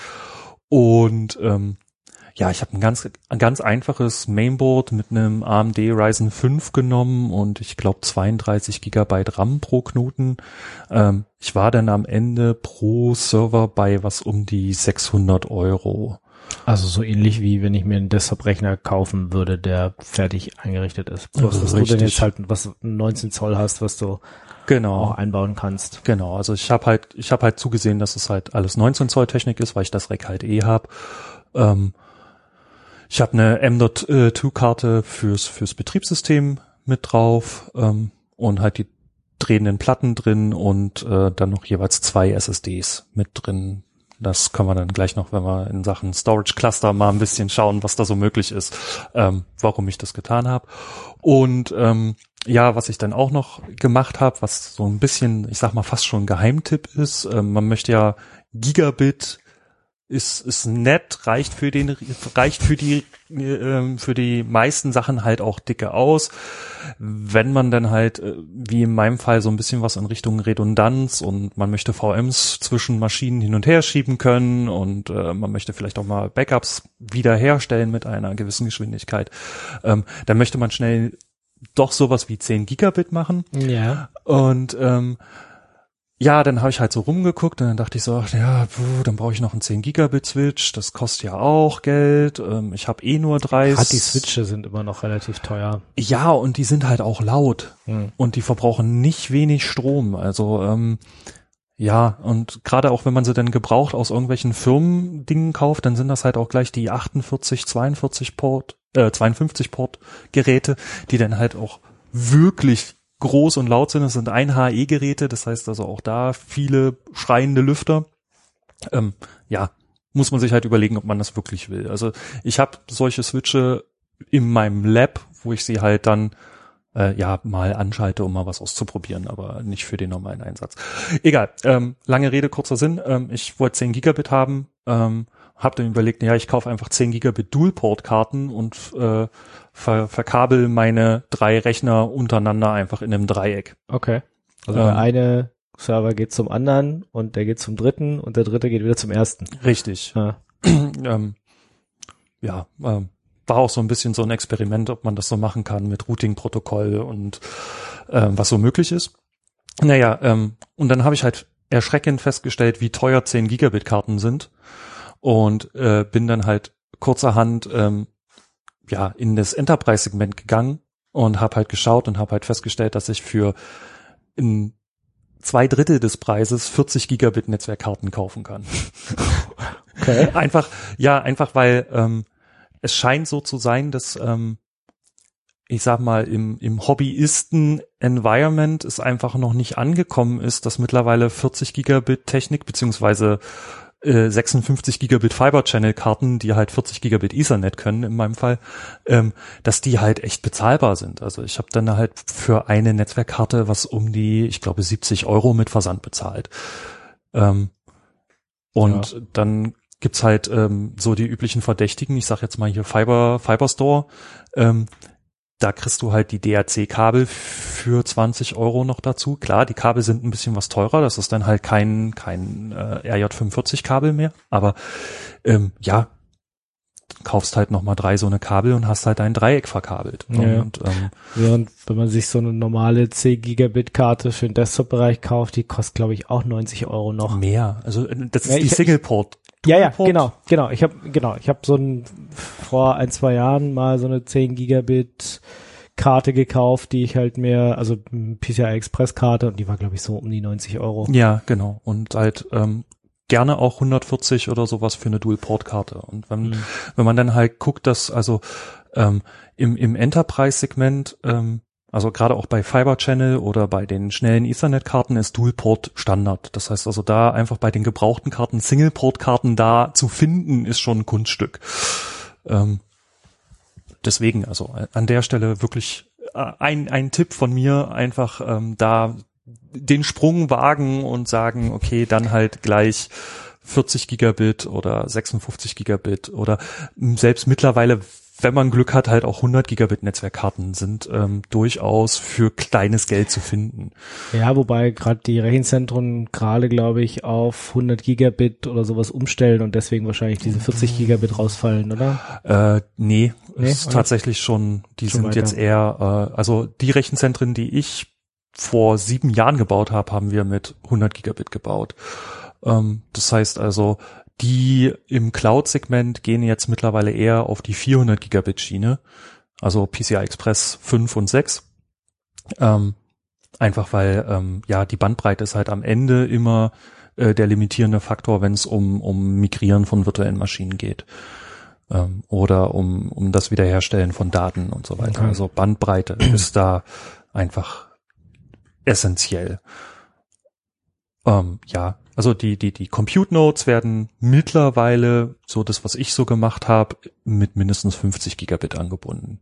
Speaker 3: Und ähm, ja, ich habe ein ganz ein ganz einfaches Mainboard mit einem A M D Ryzen fünf genommen und ich glaube zweiunddreißig Gigabyte RAM pro Knoten. Ähm, ich war dann am Ende pro Server bei was um die sechshundert Euro.
Speaker 5: Also so ähnlich wie wenn ich mir einen Desktop-Rechner kaufen würde, der fertig eingerichtet ist. Bloß, dass du denn jetzt halt was neunzehn Zoll hast, was du genau auch einbauen kannst.
Speaker 3: Genau, also ich habe halt ich habe halt zugesehen, dass es halt alles neunzehn Zoll Technik ist, weil ich das Rack halt eh habe. Ähm, Ich habe eine M Dot zwei Karte fürs fürs Betriebssystem mit drauf ähm, und halt die drehenden Platten drin und äh, dann noch jeweils zwei S S Ds mit drin. Das können wir dann gleich noch, wenn wir in Sachen Storage Cluster mal ein bisschen schauen, was da so möglich ist, ähm, warum ich das getan habe. Und ähm, ja, was ich dann auch noch gemacht habe, was so ein bisschen, ich sag mal fast schon ein Geheimtipp ist, äh, man möchte ja Gigabit ist ist nett, reicht für den reicht für die äh, für die meisten Sachen halt auch dicke aus. Wenn man dann halt äh, wie in meinem Fall so ein bisschen was in Richtung Redundanz und man möchte V Ms zwischen Maschinen hin und her schieben können und äh, man möchte vielleicht auch mal Backups wiederherstellen mit einer gewissen Geschwindigkeit, ähm, dann möchte man schnell doch sowas wie zehn Gigabit machen.
Speaker 5: Ja.
Speaker 3: Und ähm, ja, dann habe ich halt so rumgeguckt und dann dachte ich so, ach, ja, puh, dann brauche ich noch einen zehn Gigabit Switch, das kostet ja auch Geld, ähm, ich habe eh nur dreißig.
Speaker 5: Gerade die Switche sind immer noch relativ teuer.
Speaker 3: Ja, und die sind halt auch laut
Speaker 5: hm.
Speaker 3: und die verbrauchen nicht wenig Strom, also ähm, ja, und gerade auch wenn man sie dann gebraucht aus irgendwelchen Firmendingen kauft, dann sind das halt auch gleich die achtundvierzig, zweiundvierzig Port, äh, zweiundfünfzig Port Geräte, die dann halt auch wirklich groß und laut sind. Es sind ein H E Geräte, das heißt also auch da viele schreiende Lüfter. Ähm, ja, muss man sich halt überlegen, ob man das wirklich will. Also ich habe solche Switche in meinem Lab, wo ich sie halt dann äh, ja mal anschalte, um mal was auszuprobieren, aber nicht für den normalen Einsatz. Egal, ähm, lange Rede, kurzer Sinn. Ähm, ich wollte zehn Gigabit haben, ähm, habe dann überlegt, ja, ich kaufe einfach zehn Gigabit Dual-Port-Karten und äh, ver verkabel meine drei Rechner untereinander einfach in einem Dreieck.
Speaker 5: Okay. Also
Speaker 3: Ähm,
Speaker 5: der eine Server geht zum anderen und der geht zum dritten und der dritte geht wieder zum ersten.
Speaker 3: Richtig.
Speaker 5: Ja.
Speaker 3: ähm, ja, ähm, war auch so ein bisschen so ein Experiment, ob man das so machen kann mit Routing-Protokoll und ähm, was so möglich ist. Naja, ähm, und dann habe ich halt erschreckend festgestellt, wie teuer zehn Gigabit Karten sind und äh, bin dann halt kurzerhand ähm, ja in das Enterprise-Segment gegangen und habe halt geschaut und habe halt festgestellt, dass ich für in zwei Drittel des Preises vierzig Gigabit Netzwerkkarten kaufen kann.
Speaker 5: Okay.
Speaker 3: Einfach, ja, einfach weil ähm, es scheint so zu sein, dass ähm, ich sag mal im im Hobbyisten-Environment es einfach noch nicht angekommen ist, dass mittlerweile vierzig Gigabit Technik beziehungsweise äh, sechsundfünfzig Gigabit Fiber Channel Karten, die halt vierzig Gigabit Ethernet können in meinem Fall, ähm, dass die halt echt bezahlbar sind. Also ich habe dann halt für eine Netzwerkkarte was um die, ich glaube siebzig Euro mit Versand bezahlt. Ähm, und
Speaker 5: Ja.
Speaker 3: dann gibt's halt ähm, so die üblichen Verdächtigen. Ich sag jetzt mal hier Fiber Fiber Store. Ähm, da kriegst du halt die D A C-Kabel für zwanzig Euro noch dazu. Klar, die Kabel sind ein bisschen was teurer. Das ist dann halt kein kein äh, R J fünfundvierzig-Kabel mehr. Aber ähm, ja, kaufst halt nochmal drei so eine Kabel und hast halt ein Dreieck verkabelt.
Speaker 5: Ja.
Speaker 3: Und ähm,
Speaker 5: Während, wenn man sich so eine normale zehn Gigabit Karte für den Desktop-Bereich kauft, die kostet, glaube ich, auch neunzig Euro noch.
Speaker 3: mehr. Also äh, das ist
Speaker 5: Ja,
Speaker 3: die
Speaker 5: ich-
Speaker 3: Single-Port.
Speaker 5: Ja, ja,
Speaker 3: Dual-Port.
Speaker 5: genau, genau. Ich habe genau, ich habe so ein vor ein, zwei Jahren mal so eine zehn Gigabit Karte gekauft, die ich halt mehr, also P C I Express Karte, und die war, glaube ich, so um die neunzig Euro.
Speaker 3: Ja, genau. Und halt ähm, gerne auch hundertvierzig oder sowas für eine Dual-Port-Karte. Und wenn,
Speaker 5: Mhm.
Speaker 3: wenn man dann halt guckt, dass also ähm, im, im Enterprise-Segment, ähm, also gerade auch bei Fiber Channel oder bei den schnellen Ethernet-Karten ist Dual-Port Standard. Das heißt also da einfach bei den gebrauchten Karten, Single-Port-Karten da zu finden, ist schon ein Kunststück. Ähm, deswegen, also an der Stelle wirklich äh, ein, ein Tipp von mir, einfach ähm, da den Sprung wagen und sagen, okay, dann halt gleich vierzig Gigabit oder sechsundfünfzig Gigabit oder selbst mittlerweile, wenn man Glück hat, halt auch hundert Gigabit Netzwerkkarten sind ähm, durchaus für kleines Geld zu finden.
Speaker 5: Ja, wobei gerade die Rechenzentren gerade, glaube ich, auf hundert Gigabit oder sowas umstellen und deswegen wahrscheinlich diese vierzig Gigabit rausfallen, oder?
Speaker 3: Äh, nee,
Speaker 5: Nee,
Speaker 3: ist
Speaker 5: okay.
Speaker 3: tatsächlich schon, die
Speaker 5: Schon
Speaker 3: sind
Speaker 5: weiter.
Speaker 3: jetzt eher, äh, also die Rechenzentren, die ich vor sieben Jahren gebaut habe, haben wir mit hundert Gigabit gebaut. Ähm, das heißt also, die im Cloud-Segment gehen jetzt mittlerweile eher auf die vierhundert Gigabit Schiene, also P C I Express fünf und sechs. Ähm, einfach weil ähm, ja die Bandbreite ist halt am Ende immer äh, der limitierende Faktor, wenn es um um Migrieren von virtuellen Maschinen geht. Ähm, oder um um das Wiederherstellen von Daten und so weiter.
Speaker 5: Okay.
Speaker 3: Also Bandbreite ist da einfach essentiell. Ähm, ja, also die die die Compute Nodes werden mittlerweile, so das was ich so gemacht habe, mit mindestens fünfzig Gigabit angebunden.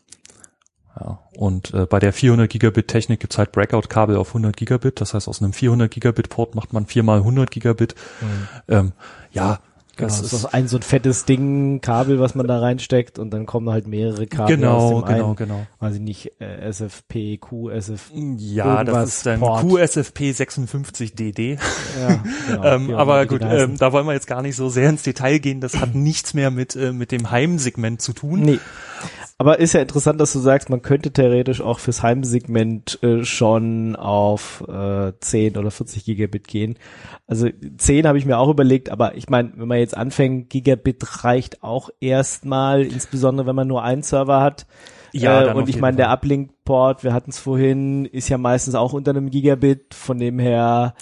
Speaker 3: Ja, und äh, bei der vierhundert Gigabit Technik gibt's halt Breakout-Kabel auf hundert Gigabit. Das heißt, aus einem vierhundert Gigabit Port macht man viermal hundert Gigabit.
Speaker 5: Mhm.
Speaker 3: Ähm, ja,
Speaker 5: Genau,
Speaker 3: das
Speaker 5: das
Speaker 3: ist
Speaker 5: ist ein so ein fettes Ding, Kabel, was man da reinsteckt, und dann kommen halt mehrere Kabel aus
Speaker 3: genau,
Speaker 5: dem
Speaker 3: genau,
Speaker 5: einen,
Speaker 3: genau.
Speaker 5: weiß ich nicht, äh, S F P, Q, S F,
Speaker 3: Ja,
Speaker 5: irgendwas
Speaker 3: das ist dann
Speaker 5: Port.
Speaker 3: Q S F P sechsundfünfzig D D.
Speaker 5: ja, genau,
Speaker 3: ähm,
Speaker 5: wie auch
Speaker 3: aber
Speaker 5: immer die
Speaker 3: gut,
Speaker 5: heißen.
Speaker 3: ähm, da wollen wir jetzt gar nicht so sehr ins Detail gehen. Das hat nichts mehr mit äh, mit dem Heimsegment zu tun.
Speaker 5: Nee. Aber ist ja interessant, dass du sagst, man könnte theoretisch auch fürs Heimsegment äh, schon auf äh, zehn oder vierzig Gigabit gehen. Also zehn habe ich mir auch überlegt, aber ich meine, wenn man jetzt anfängt, Gigabit reicht auch erstmal, insbesondere wenn man nur einen Server hat.
Speaker 3: Ja,
Speaker 5: äh,
Speaker 3: dann
Speaker 5: und
Speaker 3: auf
Speaker 5: ich
Speaker 3: jeden
Speaker 5: meine, der
Speaker 3: Fall.
Speaker 5: Uplink-Port, wir hatten es vorhin, ist ja meistens auch unter einem Gigabit, von dem her.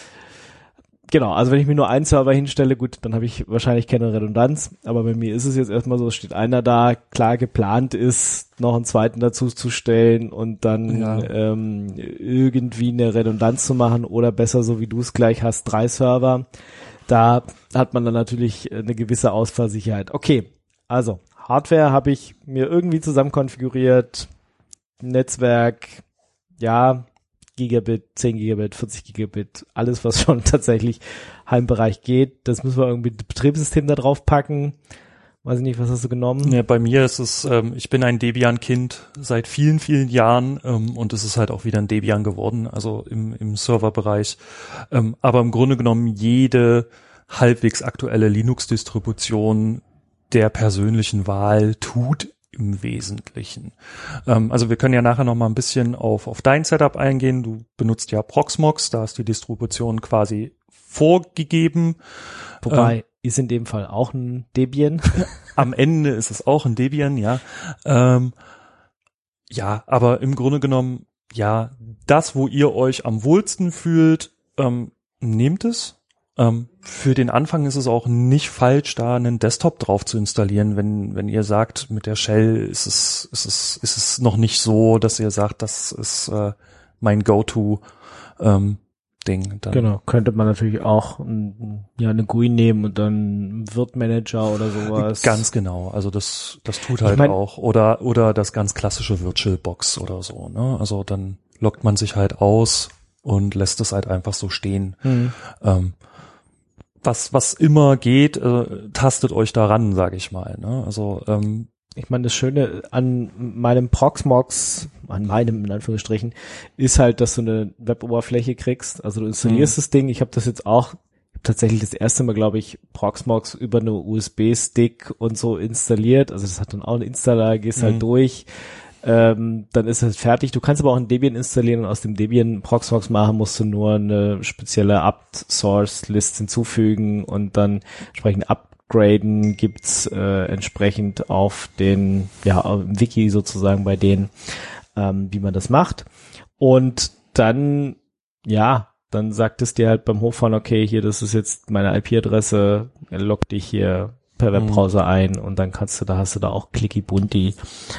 Speaker 5: Genau, also wenn ich mir nur einen Server hinstelle, gut, dann habe ich wahrscheinlich keine Redundanz, aber bei mir ist es jetzt erstmal so, es steht einer da, klar geplant ist, noch einen zweiten dazu zu stellen und dann
Speaker 3: Ja.
Speaker 5: ähm, irgendwie eine Redundanz zu machen oder besser, so wie du es gleich hast, drei Server. da hat man dann natürlich eine gewisse Ausfallsicherheit. Okay, also Hardware habe ich mir irgendwie zusammen konfiguriert, Netzwerk, ja, Gigabit, zehn Gigabit, vierzig Gigabit, alles, was schon tatsächlich Heimbereich geht. Das müssen wir irgendwie das Betriebssystem da drauf packen. Weiß ich nicht, was hast du genommen?
Speaker 3: Ja, bei mir ist es, ähm, ich bin ein Debian-Kind seit vielen, vielen Jahren ähm, und es ist halt auch wieder ein Debian geworden, also im, im Serverbereich. Ähm, aber im Grunde genommen jede halbwegs aktuelle Linux-Distribution der persönlichen Wahl tut im Wesentlichen. Ähm, also wir können ja nachher noch mal ein bisschen auf, auf dein Setup eingehen. Du benutzt ja Proxmox, da ist die Distribution quasi vorgegeben.
Speaker 5: Wobei,
Speaker 3: ähm,
Speaker 5: ist in dem Fall auch ein Debian.
Speaker 3: Am Ende ist es auch ein Debian, ja. Ähm, ja, aber im Grunde genommen, ja, das, wo ihr euch am wohlsten fühlt, ähm, nehmt es. Ähm, für den Anfang ist es auch nicht falsch, da einen Desktop drauf zu installieren, wenn wenn ihr sagt, mit der Shell ist es ist es ist es noch nicht so, dass ihr sagt, das ist äh, mein Go-To ähm, Ding. Dann.
Speaker 5: Genau, könnte man natürlich auch ein, ja eine G U I nehmen und dann einen Virt-Manager oder sowas.
Speaker 3: Ganz genau, also das das tut halt
Speaker 5: ich mein,
Speaker 3: auch oder oder das ganz klassische VirtualBox oder so, ne? Also dann loggt man sich halt aus und lässt es halt einfach so stehen.
Speaker 5: Mhm.
Speaker 3: Ähm, was was immer geht, äh, tastet euch daran, sage ich mal, ne? Also ähm,
Speaker 5: ich meine, das Schöne an meinem Proxmox, an meinem in Anführungsstrichen, ist halt, dass du eine Web-Oberfläche kriegst. Also du installierst mhm. das Ding. Ich habe das jetzt auch tatsächlich das erste Mal, glaube ich, Proxmox über eine U S B-Stick und so installiert. Also das hat dann auch einen Installer, gehst mhm. halt durch. Ähm, dann ist es fertig. Du kannst aber auch ein Debian installieren und aus dem Debian Proxmox machen, musst du nur eine spezielle apt-Source-List hinzufügen und dann entsprechend ab Graden gibt's äh, entsprechend auf den, ja, im Wiki sozusagen bei denen, ähm, wie man das macht. Und dann, ja, dann sagt es dir halt beim Hochfahren, okay, hier, das ist jetzt meine I P-Adresse, log dich hier per Webbrowser mhm. ein und dann kannst du, da hast du da auch Clicky Bunti.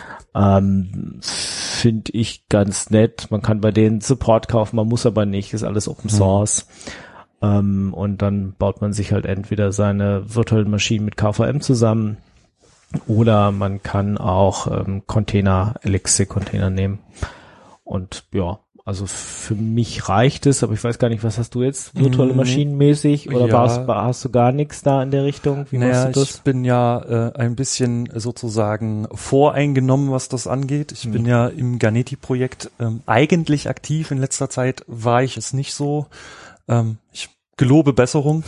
Speaker 5: Ähm, finde ich ganz nett. Man kann bei denen Support kaufen, man muss aber nicht, ist alles Open Source. Mhm. Um, und dann baut man sich halt entweder seine virtuellen Maschinen mit K V M zusammen oder man kann auch ähm, Container, Elixir-Container nehmen. Und ja, also für mich reicht es, aber ich weiß gar nicht, was hast du jetzt virtuelle Maschinen mäßig oder
Speaker 3: ja.
Speaker 5: warst, hast du gar nichts da in der Richtung? Wie
Speaker 3: naja,
Speaker 5: machst du das?
Speaker 3: Ich bin ja äh, ein bisschen sozusagen voreingenommen, was das angeht. Ich hm. bin ja im Ganeti-Projekt ähm, eigentlich aktiv. In letzter Zeit war ich es nicht so. Ähm, ich gelobe Besserung.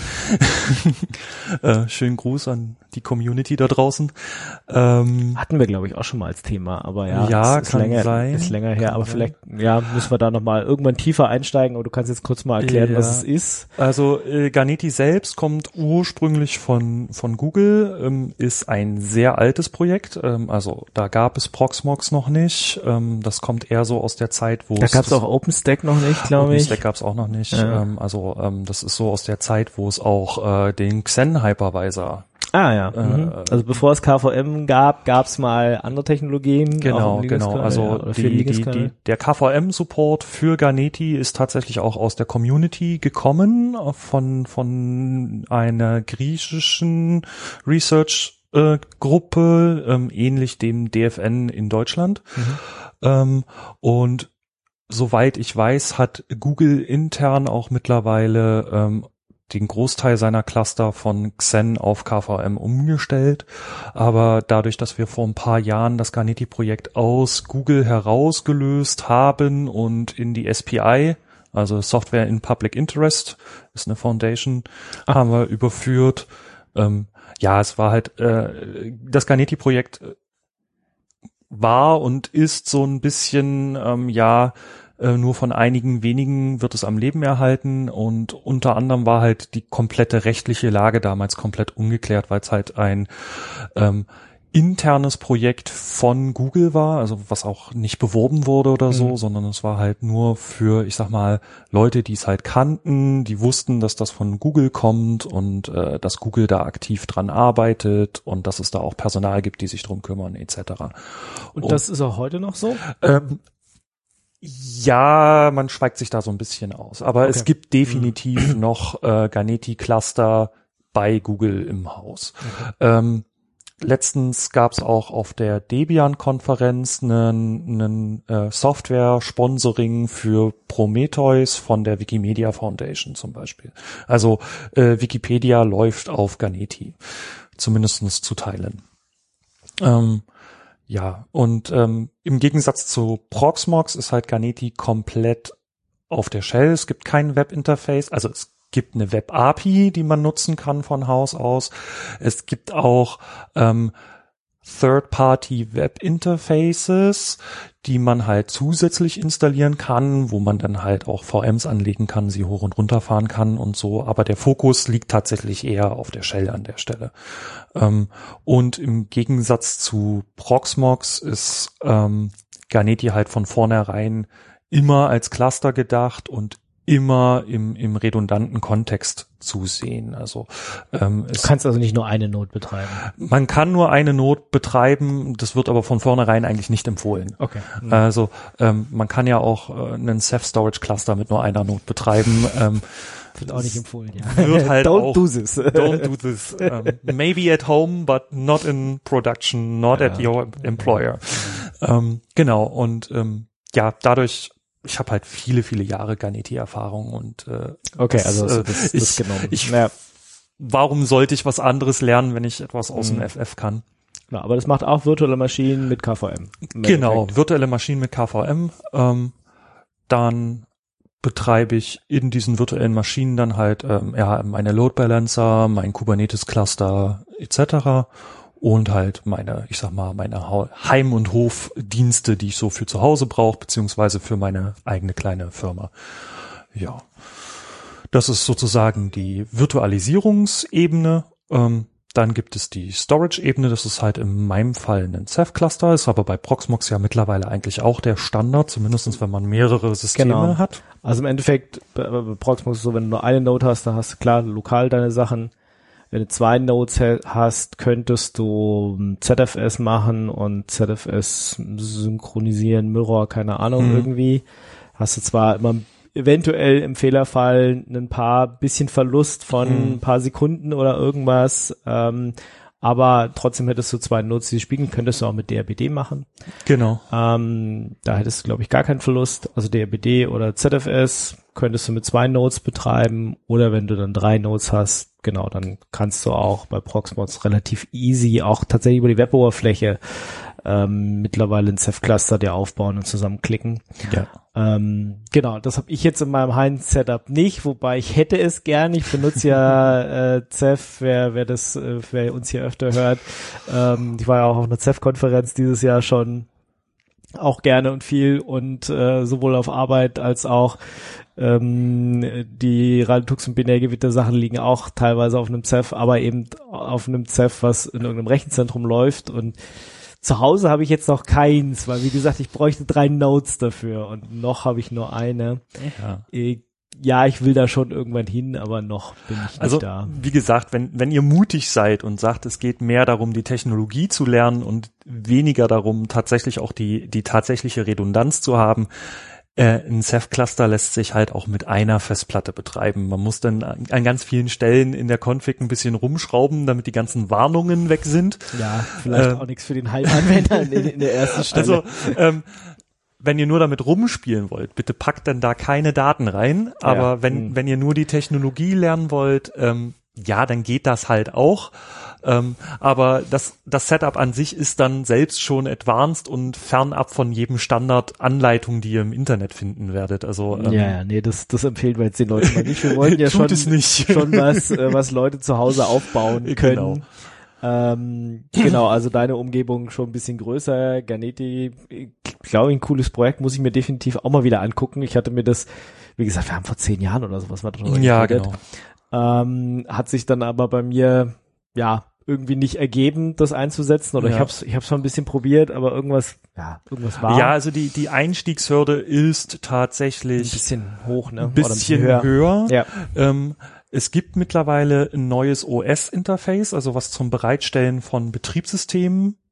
Speaker 3: äh, schönen Gruß an die Community da draußen. Ähm,
Speaker 5: Hatten wir, glaube ich, auch schon mal als Thema, aber ja,
Speaker 3: ja
Speaker 5: ist,
Speaker 3: kann
Speaker 5: länger,
Speaker 3: sein.
Speaker 5: ist länger her,
Speaker 3: kann
Speaker 5: aber
Speaker 3: sein.
Speaker 5: vielleicht ja müssen wir da nochmal irgendwann tiefer einsteigen, aber du kannst jetzt kurz mal erklären,
Speaker 3: ja.
Speaker 5: was es ist.
Speaker 3: Also äh, Ganeti selbst kommt ursprünglich von von Google, ähm, ist ein sehr altes Projekt, ähm, also da gab es Proxmox noch nicht, ähm, das kommt eher so aus der Zeit, wo
Speaker 5: da gab es auch OpenStack noch nicht, glaube ich.
Speaker 3: OpenStack gab es auch noch nicht,
Speaker 5: ja.
Speaker 3: ähm, also ähm, das ist so aus der Zeit, wo es auch äh, den Xen-Hypervisor
Speaker 5: Ah ja, mhm. also bevor es K V M gab, gab es mal andere Technologien.
Speaker 3: Genau, genau. Also
Speaker 5: ja,
Speaker 3: die, die, die, der K V M-Support für Ganeti ist tatsächlich auch aus der Community gekommen, von von einer griechischen Research-Gruppe, äh, ähm, ähnlich dem D F N in Deutschland. Mhm. Ähm, und soweit ich weiß, hat Google intern auch mittlerweile ähm, den Großteil seiner Cluster von Xen auf K V M umgestellt. Aber dadurch, dass wir vor ein paar Jahren das Ganeti-Projekt aus Google herausgelöst haben und in die S P I, also Software in Public Interest, ist eine Foundation, ah. haben wir überführt. Ähm, ja, es war halt, äh, das Ganeti-Projekt war und ist so ein bisschen, ähm, ja, nur von einigen wenigen wird es am Leben erhalten und unter anderem war halt die komplette rechtliche Lage damals komplett ungeklärt, weil es halt ein ähm, internes Projekt von Google war, also was auch nicht beworben wurde oder so, mhm. sondern es war halt nur für, ich sag mal, Leute, die es halt kannten, die wussten, dass das von Google kommt und äh, dass Google da aktiv dran arbeitet und dass es da auch Personal gibt, die sich drum kümmern et cetera.
Speaker 5: Und, und das ist auch heute noch so?
Speaker 3: Ähm, Ja, man schweigt sich da so ein bisschen aus. Aber
Speaker 5: Okay.
Speaker 3: es gibt definitiv noch äh, Ganeti-Cluster bei Google im Haus.
Speaker 5: Okay.
Speaker 3: Ähm, letztens gab es auch auf der Debian-Konferenz einen, einen äh, Software-Sponsoring für Prometheus von der Wikimedia Foundation zum Beispiel. Also äh, Wikipedia läuft auf Ganeti, zumindestens zu Teilen. Ähm, Ja, und ähm, im Gegensatz zu Proxmox ist halt Ganeti komplett auf der Shell. Es gibt kein Webinterface, also es gibt eine Web-A P I, die man nutzen kann von Haus aus. Es gibt auch ähm, Third-Party-Web-Interfaces, die man halt zusätzlich installieren kann, wo man dann halt auch V Ms anlegen kann, sie hoch und runter fahren kann und so. Aber der Fokus liegt tatsächlich eher auf der Shell an der Stelle. Ähm, und im Gegensatz zu Proxmox ist ähm, Ganeti halt von vornherein immer als Cluster gedacht und immer im, im redundanten Kontext zu sehen. Also ähm,
Speaker 5: Du
Speaker 3: es,
Speaker 5: kannst also nicht nur eine Node betreiben.
Speaker 3: man kann nur eine Node betreiben, das wird aber von vornherein eigentlich nicht empfohlen.
Speaker 5: Okay.
Speaker 3: Also ähm, man kann ja auch äh, einen Ceph-Storage-Cluster mit nur einer Node betreiben. Ähm,
Speaker 5: Wird auch nicht empfohlen, ja.
Speaker 3: wird halt
Speaker 5: Don't
Speaker 3: auch,
Speaker 5: do this.
Speaker 3: Don't do this. Um, maybe at home, but not in production, not
Speaker 5: Ja.
Speaker 3: at your employer. Ähm, genau, und ähm, ja, dadurch, ich habe halt viele, viele Jahre Ganeti-Erfahrung und äh,
Speaker 5: Okay,
Speaker 3: das,
Speaker 5: also hast du
Speaker 3: äh,
Speaker 5: das,
Speaker 3: ich,
Speaker 5: das genommen.
Speaker 3: ich,
Speaker 5: ja,
Speaker 3: warum sollte ich was anderes lernen, wenn ich etwas aus
Speaker 5: Mhm.
Speaker 3: dem F F kann?
Speaker 5: genau, aber das macht auch virtuelle Maschinen mit K V M. Im
Speaker 3: Genau,
Speaker 5: Endeffekt.
Speaker 3: virtuelle Maschinen mit K V M. Ähm, dann betreibe ich in diesen virtuellen Maschinen dann halt ähm, ja meine Load Balancer, mein Kubernetes Cluster et cetera und halt meine, ich sag mal, meine Heim- und Hofdienste, die ich so für zu Hause brauche, beziehungsweise für meine eigene kleine Firma. Ja, das ist sozusagen die Virtualisierungsebene. Ähm, Dann gibt es die Storage-Ebene, das ist halt in meinem Fall ein Ceph-Cluster, ist aber bei Proxmox ja mittlerweile eigentlich auch der Standard, zumindest wenn man mehrere Systeme
Speaker 5: Genau.
Speaker 3: hat.
Speaker 5: Also im Endeffekt, bei, bei Proxmox ist es so, wenn du nur eine Node hast, dann hast du klar lokal deine Sachen. Wenn du zwei Nodes he- hast, könntest du Z F S machen und Z F S synchronisieren, Mirror, keine Ahnung,
Speaker 3: Mhm.
Speaker 5: irgendwie. Hast du zwar immer eventuell im Fehlerfall ein paar bisschen Verlust von
Speaker 3: Mhm.
Speaker 5: ein paar Sekunden oder irgendwas, ähm, aber trotzdem hättest du zwei Nodes, die spiegeln, könntest du auch mit D R B D machen.
Speaker 3: Genau.
Speaker 5: Ähm, da hättest du, glaube ich, gar keinen Verlust. Also D R B D oder Z F S könntest du mit zwei Nodes betreiben oder wenn du dann drei Nodes hast, genau, dann kannst du auch bei Proxmox relativ easy auch tatsächlich über die Web-Oberfläche ähm, mittlerweile ein Ceph-Cluster dir aufbauen und zusammenklicken.
Speaker 3: Ja.
Speaker 5: Ähm, genau, das habe ich jetzt in meinem Heinz-Setup nicht, wobei ich hätte es gern. Ich benutze ja äh, Ceph, wer, wer das, äh, wer uns hier öfter hört. Ähm, ich war ja auch auf einer Ceph-Konferenz dieses Jahr schon auch gerne und viel und äh, sowohl auf Arbeit als auch ähm, die Radetux und Binärgewitter Sachen liegen auch teilweise auf einem Ceph, aber eben auf einem Ceph, was in irgendeinem Rechenzentrum läuft und zu Hause habe ich jetzt noch keins, weil wie gesagt, ich bräuchte drei Nodes dafür und noch habe ich nur eine.
Speaker 3: Ja.
Speaker 5: Äh, Ja, ich will da schon irgendwann hin, aber noch bin ich nicht
Speaker 3: Also,
Speaker 5: da.
Speaker 3: wie gesagt, wenn, wenn ihr mutig seid und sagt, es geht mehr darum, die Technologie zu lernen und weniger darum, tatsächlich auch die, die tatsächliche Redundanz zu haben, äh, ein Ceph-Cluster lässt sich halt auch mit einer Festplatte betreiben. Man muss dann an, an ganz vielen Stellen in der Config ein bisschen rumschrauben, damit die ganzen Warnungen weg sind.
Speaker 5: Ja, vielleicht
Speaker 3: äh,
Speaker 5: auch nichts für den Heimanwender in, in der ersten Stelle.
Speaker 3: Also, ähm, wenn ihr nur damit rumspielen wollt, bitte packt dann da keine Daten rein. Aber
Speaker 5: Ja.
Speaker 3: wenn,
Speaker 5: Mhm.
Speaker 3: wenn ihr nur die Technologie lernen wollt, ähm, ja, dann geht das halt auch. Ähm, aber das, das Setup an sich ist dann selbst schon advanced und fernab von jedem Standard Anleitung, die ihr im Internet finden werdet. Also, ähm,
Speaker 5: ja, ja, nee, das, das empfehlen wir jetzt den Leuten mal nicht. Wir wollten ja
Speaker 3: Tut
Speaker 5: schon,
Speaker 3: es nicht.
Speaker 5: schon was, äh, was Leute zu Hause aufbauen können.
Speaker 3: Genau.
Speaker 5: Ähm, genau, also deine Umgebung schon ein bisschen größer. Ganeti, ich glaube, ein cooles Projekt, muss ich mir definitiv auch mal wieder angucken. Ich hatte mir das, wie gesagt, wir haben vor zehn Jahren oder sowas mal drüber
Speaker 3: Ja,
Speaker 5: geredet.
Speaker 3: genau.
Speaker 5: Ähm, hat sich dann aber bei mir, ja, irgendwie nicht ergeben, das einzusetzen. Oder
Speaker 3: Ja.
Speaker 5: ich hab's, ich hab's schon ein bisschen probiert, aber irgendwas, ja, irgendwas war
Speaker 3: Ja, also die, die Einstiegshürde ist
Speaker 5: ein
Speaker 3: tatsächlich
Speaker 5: bisschen hoch, ne?
Speaker 3: ein
Speaker 5: Oder
Speaker 3: bisschen höher.
Speaker 5: Ja.
Speaker 3: Ähm, es gibt mittlerweile ein neues O S-Interface, also was zum Bereitstellen von Betriebssystemen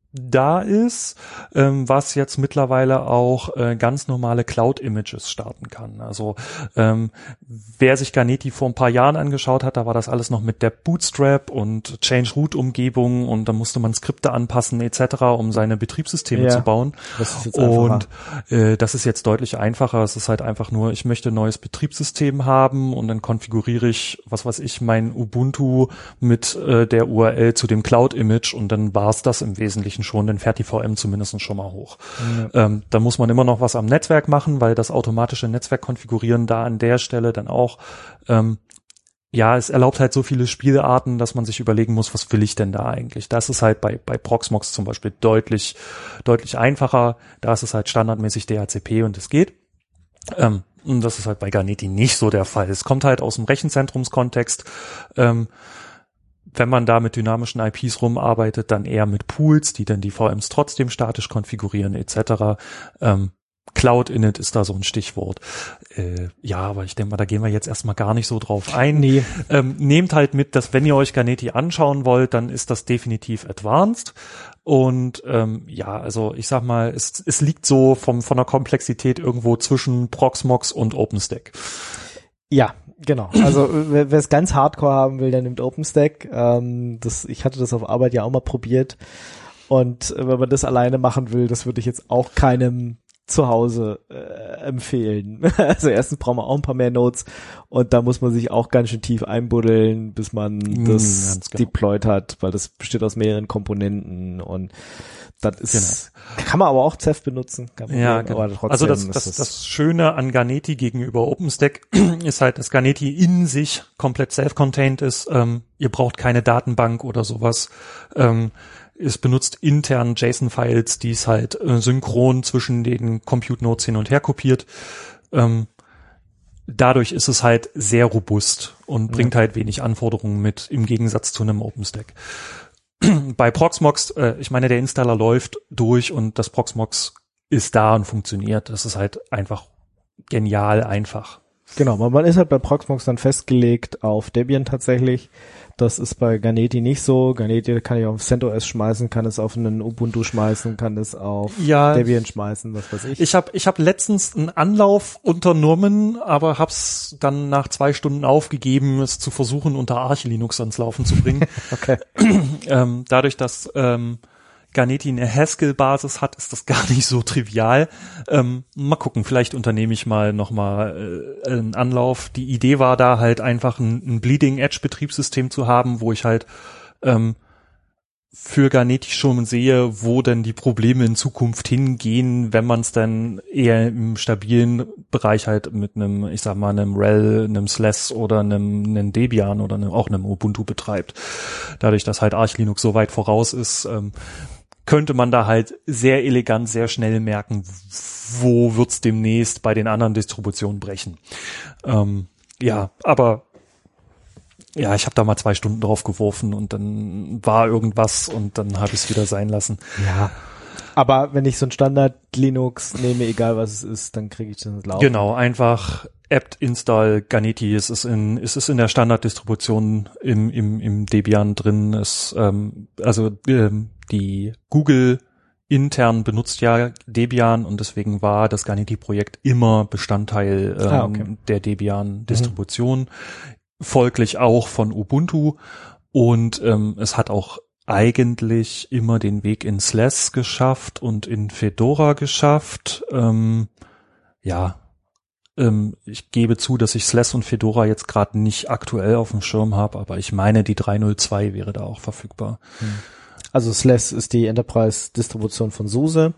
Speaker 3: da ist, ähm, was jetzt mittlerweile auch äh, ganz normale Cloud-Images starten kann. Also ähm, wer sich Ganeti vor ein paar Jahren angeschaut hat, da war das alles noch mit der Bootstrap und Change-Root-Umgebung und da musste man Skripte anpassen et cetera, um seine Betriebssysteme
Speaker 5: Ja,
Speaker 3: zu bauen.
Speaker 5: das ist jetzt
Speaker 3: und äh, das ist jetzt deutlich einfacher. Es ist halt einfach nur, ich möchte ein neues Betriebssystem haben und dann konfiguriere ich, was weiß ich, mein Ubuntu mit äh, der U R L zu dem Cloud-Image und dann war es das im Wesentlichen schon, dann fährt die V M zumindest schon mal hoch. Ja. Ähm, da muss man immer noch was am Netzwerk machen, weil das automatische Netzwerk konfigurieren da an der Stelle dann auch, ähm, ja, es erlaubt halt so viele Spielarten, dass man sich überlegen muss, was will ich denn da eigentlich? Das ist halt bei, bei Proxmox zum Beispiel deutlich, deutlich einfacher. Da ist es halt standardmäßig D H C P und es geht. Ähm, und das ist halt bei Ganeti nicht so der Fall. Es kommt halt aus dem Rechenzentrumskontext. Ähm, Wenn man da mit dynamischen I Ps rumarbeitet, dann eher mit Pools, die dann die V Ms trotzdem statisch konfigurieren et cetera. Ähm, Cloud Init ist da so ein Stichwort. Äh, ja, aber ich denke mal, da gehen wir jetzt erstmal gar nicht so drauf ein.
Speaker 5: Nee.
Speaker 3: Ähm, nehmt halt mit, dass wenn ihr euch Ganeti anschauen wollt, dann ist das definitiv advanced. Und ähm, ja, also ich sag mal, es, es liegt so vom von der Komplexität irgendwo zwischen Proxmox und OpenStack.
Speaker 5: Ja, genau. Also wer es ganz hardcore haben will, der nimmt OpenStack. Ähm, das, ich hatte das auf Arbeit ja auch mal probiert. Und äh, wenn man das alleine machen will, das würde ich jetzt auch keinem zu Hause äh, empfehlen. Also erstens braucht man auch ein paar mehr Nodes und da muss man sich auch ganz schön tief einbuddeln, bis man das
Speaker 3: mm, genau.
Speaker 5: deployed hat, weil das besteht aus mehreren Komponenten und das ist, genau. Kann man aber auch Ceph benutzen. Kann man
Speaker 3: ja,
Speaker 5: gehen,
Speaker 3: genau.
Speaker 5: aber trotzdem
Speaker 3: also das, das,
Speaker 5: ist
Speaker 3: das Schöne an Ganeti gegenüber OpenStack ist halt, dass Ganeti in sich komplett self-contained ist. Ähm, ihr braucht keine Datenbank oder sowas. Ähm, es benutzt intern JSON-Files, die es halt äh, synchron zwischen den Compute-Nodes hin und her kopiert. Ähm, dadurch ist es halt sehr robust und bringt ja. halt wenig Anforderungen mit, im Gegensatz zu einem OpenStack. Bei Proxmox, äh, ich meine, der Installer läuft durch und das Proxmox ist da und funktioniert. Das ist halt einfach genial einfach.
Speaker 5: Genau, man ist halt bei Proxmox dann festgelegt auf Debian tatsächlich. Das ist bei Ganeti nicht so. Ganeti kann ich auf CentOS schmeißen, kann es auf einen Ubuntu schmeißen, kann es auf
Speaker 3: ja,
Speaker 5: Debian schmeißen, was weiß ich.
Speaker 3: Ich habe ich hab letztens einen Anlauf unternommen, aber hab's dann nach zwei Stunden aufgegeben, es zu versuchen, unter Arch Linux ans Laufen zu bringen.
Speaker 5: Okay.
Speaker 3: ähm, dadurch, dass ähm, Ganeti eine Haskell-Basis hat, ist das gar nicht so trivial. Ähm, mal gucken, vielleicht unternehme ich mal nochmal äh, einen Anlauf. Die Idee war da halt einfach ein, ein Bleeding-Edge-Betriebssystem zu haben, wo ich halt ähm, für Ganeti schon sehe, wo denn die Probleme in Zukunft hingehen, wenn man es dann eher im stabilen Bereich halt mit einem, ich sag mal, einem R H E L, einem S L E S oder einem, einem Debian oder einem, auch einem Ubuntu betreibt. Dadurch, dass halt Arch Linux so weit voraus ist, ähm, könnte man da halt sehr elegant, sehr schnell merken, wo wird's demnächst bei den anderen Distributionen brechen. Ähm, ja, aber ja, ich habe da mal zwei Stunden drauf geworfen und dann war irgendwas und dann habe ich es wieder sein lassen.
Speaker 5: Ja, aber wenn ich so ein Standard-Linux nehme, egal was es ist, dann kriege ich das laufen.
Speaker 3: Genau, einfach apt install Ganeti. Es ist in, es ist in der Standarddistribution im im im Debian drin. Es ähm, also ähm, die Google intern benutzt ja Debian und deswegen war das Ganeti-Projekt immer Bestandteil ähm,
Speaker 5: ah, okay.
Speaker 3: der Debian-Distribution. Mhm. Folglich auch von Ubuntu und ähm, es hat auch eigentlich immer den Weg in S L E S geschafft und in Fedora geschafft. Ähm, ja, ähm, ich gebe zu, dass ich S L E S und Fedora jetzt gerade nicht aktuell auf dem Schirm habe, aber ich meine, die drei Punkt null zwei wäre da auch verfügbar.
Speaker 5: Also S L E S ist die Enterprise-Distribution von SUSE.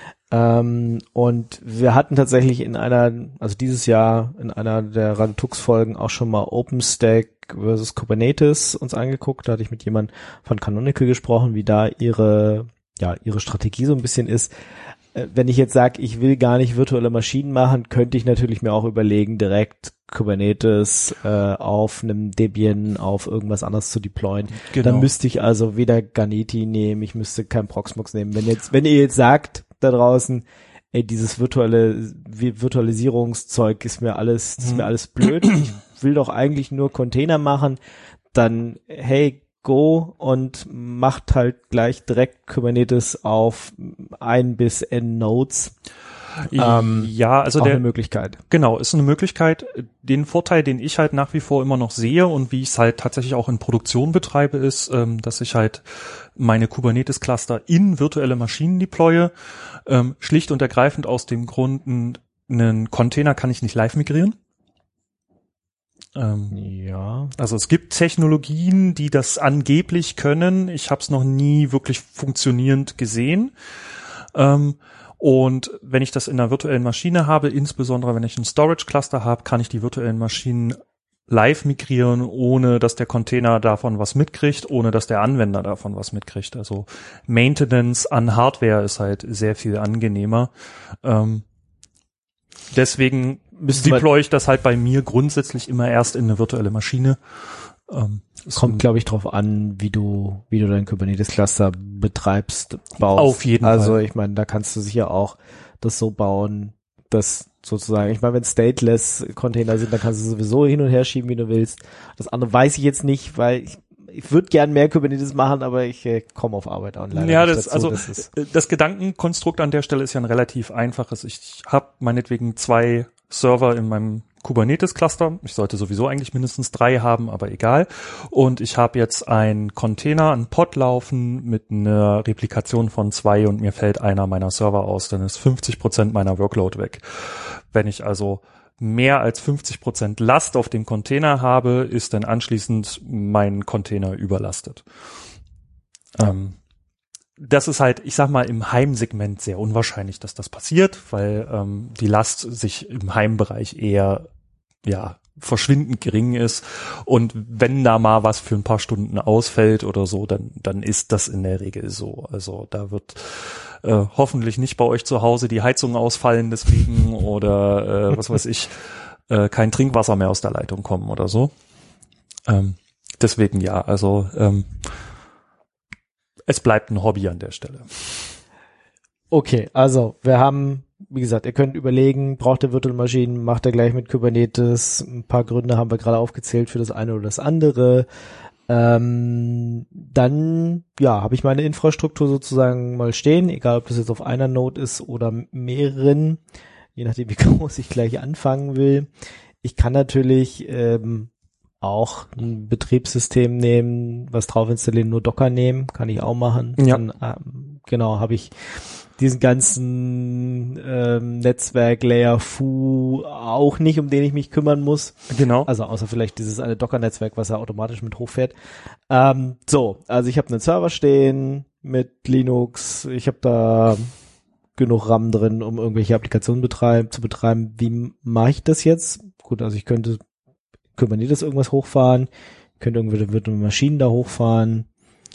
Speaker 5: Ähm, und wir hatten tatsächlich in einer, also dieses Jahr in einer der Radetux-Folgen auch schon mal OpenStack versus Kubernetes uns angeguckt. Da hatte ich mit jemandem von Canonical gesprochen, wie da ihre, ja, ihre Strategie so ein bisschen ist. Äh, wenn ich jetzt sage, ich will gar nicht virtuelle Maschinen machen, könnte ich natürlich mir auch überlegen, direkt Kubernetes äh, auf einem Debian, auf irgendwas anderes zu deployen. Genau. Dann müsste ich also weder Ganeti nehmen, ich müsste kein Proxmox nehmen. Wenn jetzt, wenn ihr jetzt sagt, da draußen, ey, dieses virtuelle Virtualisierungszeug ist mir alles, ist mir alles blöd. Ich will doch eigentlich nur Container machen. Dann, hey, Go und macht halt gleich direkt Kubernetes auf ein bis n Nodes. Ähm,
Speaker 3: ja, also
Speaker 5: auch
Speaker 3: der,
Speaker 5: eine Möglichkeit.
Speaker 3: Genau, ist eine Möglichkeit. Den Vorteil, den ich halt nach wie vor immer noch sehe und wie ich es halt tatsächlich auch in Produktion betreibe, ist, ähm, dass ich halt meine Kubernetes-Cluster in virtuelle Maschinen deploye. Ähm, schlicht und ergreifend aus dem Grund, einen Container kann ich nicht live migrieren. Ähm,
Speaker 5: Ja.
Speaker 3: Also es gibt Technologien, die das angeblich können. Ich habe es noch nie wirklich funktionierend gesehen. Ähm, Und wenn ich das in einer virtuellen Maschine habe, insbesondere wenn ich ein Storage-Cluster habe, kann ich die virtuellen Maschinen live migrieren, ohne dass der Container davon was mitkriegt, ohne dass der Anwender davon was mitkriegt. Also Maintenance an Hardware ist halt sehr viel angenehmer. Ähm, deswegen deploy ich das halt bei mir grundsätzlich immer erst in eine virtuelle Maschine. Ähm,
Speaker 5: Kommt, glaube ich, drauf an, wie du, wie du dein Kubernetes-Cluster betreibst, baust.
Speaker 3: Auf jeden
Speaker 5: also,
Speaker 3: Fall.
Speaker 5: Also ich meine, da kannst du sicher auch das so bauen, dass sozusagen, ich meine, wenn Stateless-Container sind, dann kannst du sowieso hin und her schieben, wie du willst. Das andere weiß ich jetzt nicht, weil ich, ich würde gern mehr Kubernetes machen, aber ich äh, komme auf Arbeit auch leider
Speaker 3: ja,
Speaker 5: nicht
Speaker 3: das,
Speaker 5: dazu.
Speaker 3: also
Speaker 5: Das ist
Speaker 3: das Gedankenkonstrukt an der Stelle ist ja ein relativ einfaches. Ich habe meinetwegen zwei Server in meinem Kubernetes-Cluster. Ich sollte sowieso eigentlich mindestens drei haben, aber egal. Und ich habe jetzt einen Container, einen Pod laufen mit einer Replikation von zwei und mir fällt einer meiner Server aus. Dann ist fünfzig Prozent meiner Workload weg. Wenn ich also mehr als fünfzig Prozent Last auf dem Container habe, ist dann anschließend mein Container überlastet. Ähm, das ist halt, ich sag mal, im Heimsegment sehr unwahrscheinlich, dass das passiert, weil ähm, die Last sich im Heimbereich eher, ja, verschwindend gering ist. Und wenn da mal was für ein paar Stunden ausfällt oder so, dann dann ist das in der Regel so. Also da wird äh, hoffentlich nicht bei euch zu Hause die Heizung ausfallen deswegen oder äh, was weiß ich, äh, kein Trinkwasser mehr aus der Leitung kommen oder so. Ähm, deswegen ja, also ähm, es bleibt ein Hobby an der Stelle.
Speaker 5: okay, also wir haben, wie gesagt, ihr könnt überlegen, braucht ihr Virtual Maschinen, macht ihr gleich mit Kubernetes. Ein paar Gründe haben wir gerade aufgezählt für das eine oder das andere. Ähm, dann, ja, habe ich meine Infrastruktur sozusagen mal stehen, egal ob das jetzt auf einer Node ist oder mehreren, je nachdem wie groß ich gleich anfangen will. Ich kann natürlich ähm, auch ein Betriebssystem nehmen, was drauf installieren, nur Docker nehmen, kann ich auch machen.
Speaker 3: Ja.
Speaker 5: Dann, ähm, genau, habe ich diesen ganzen ähm, Netzwerk-Layer Foo auch nicht, um den ich mich kümmern muss.
Speaker 3: Genau.
Speaker 5: Also außer vielleicht dieses eine Docker-Netzwerk, was er automatisch mit hochfährt. Ähm, so, also ich habe einen Server stehen mit Linux. Ich habe da genug RAM drin, um irgendwelche Applikationen betreib, zu betreiben. Wie mache ich das jetzt? Gut, also ich könnte Kubernetes irgendwas hochfahren, ich könnte irgendwelche virtuelle Maschinen da hochfahren.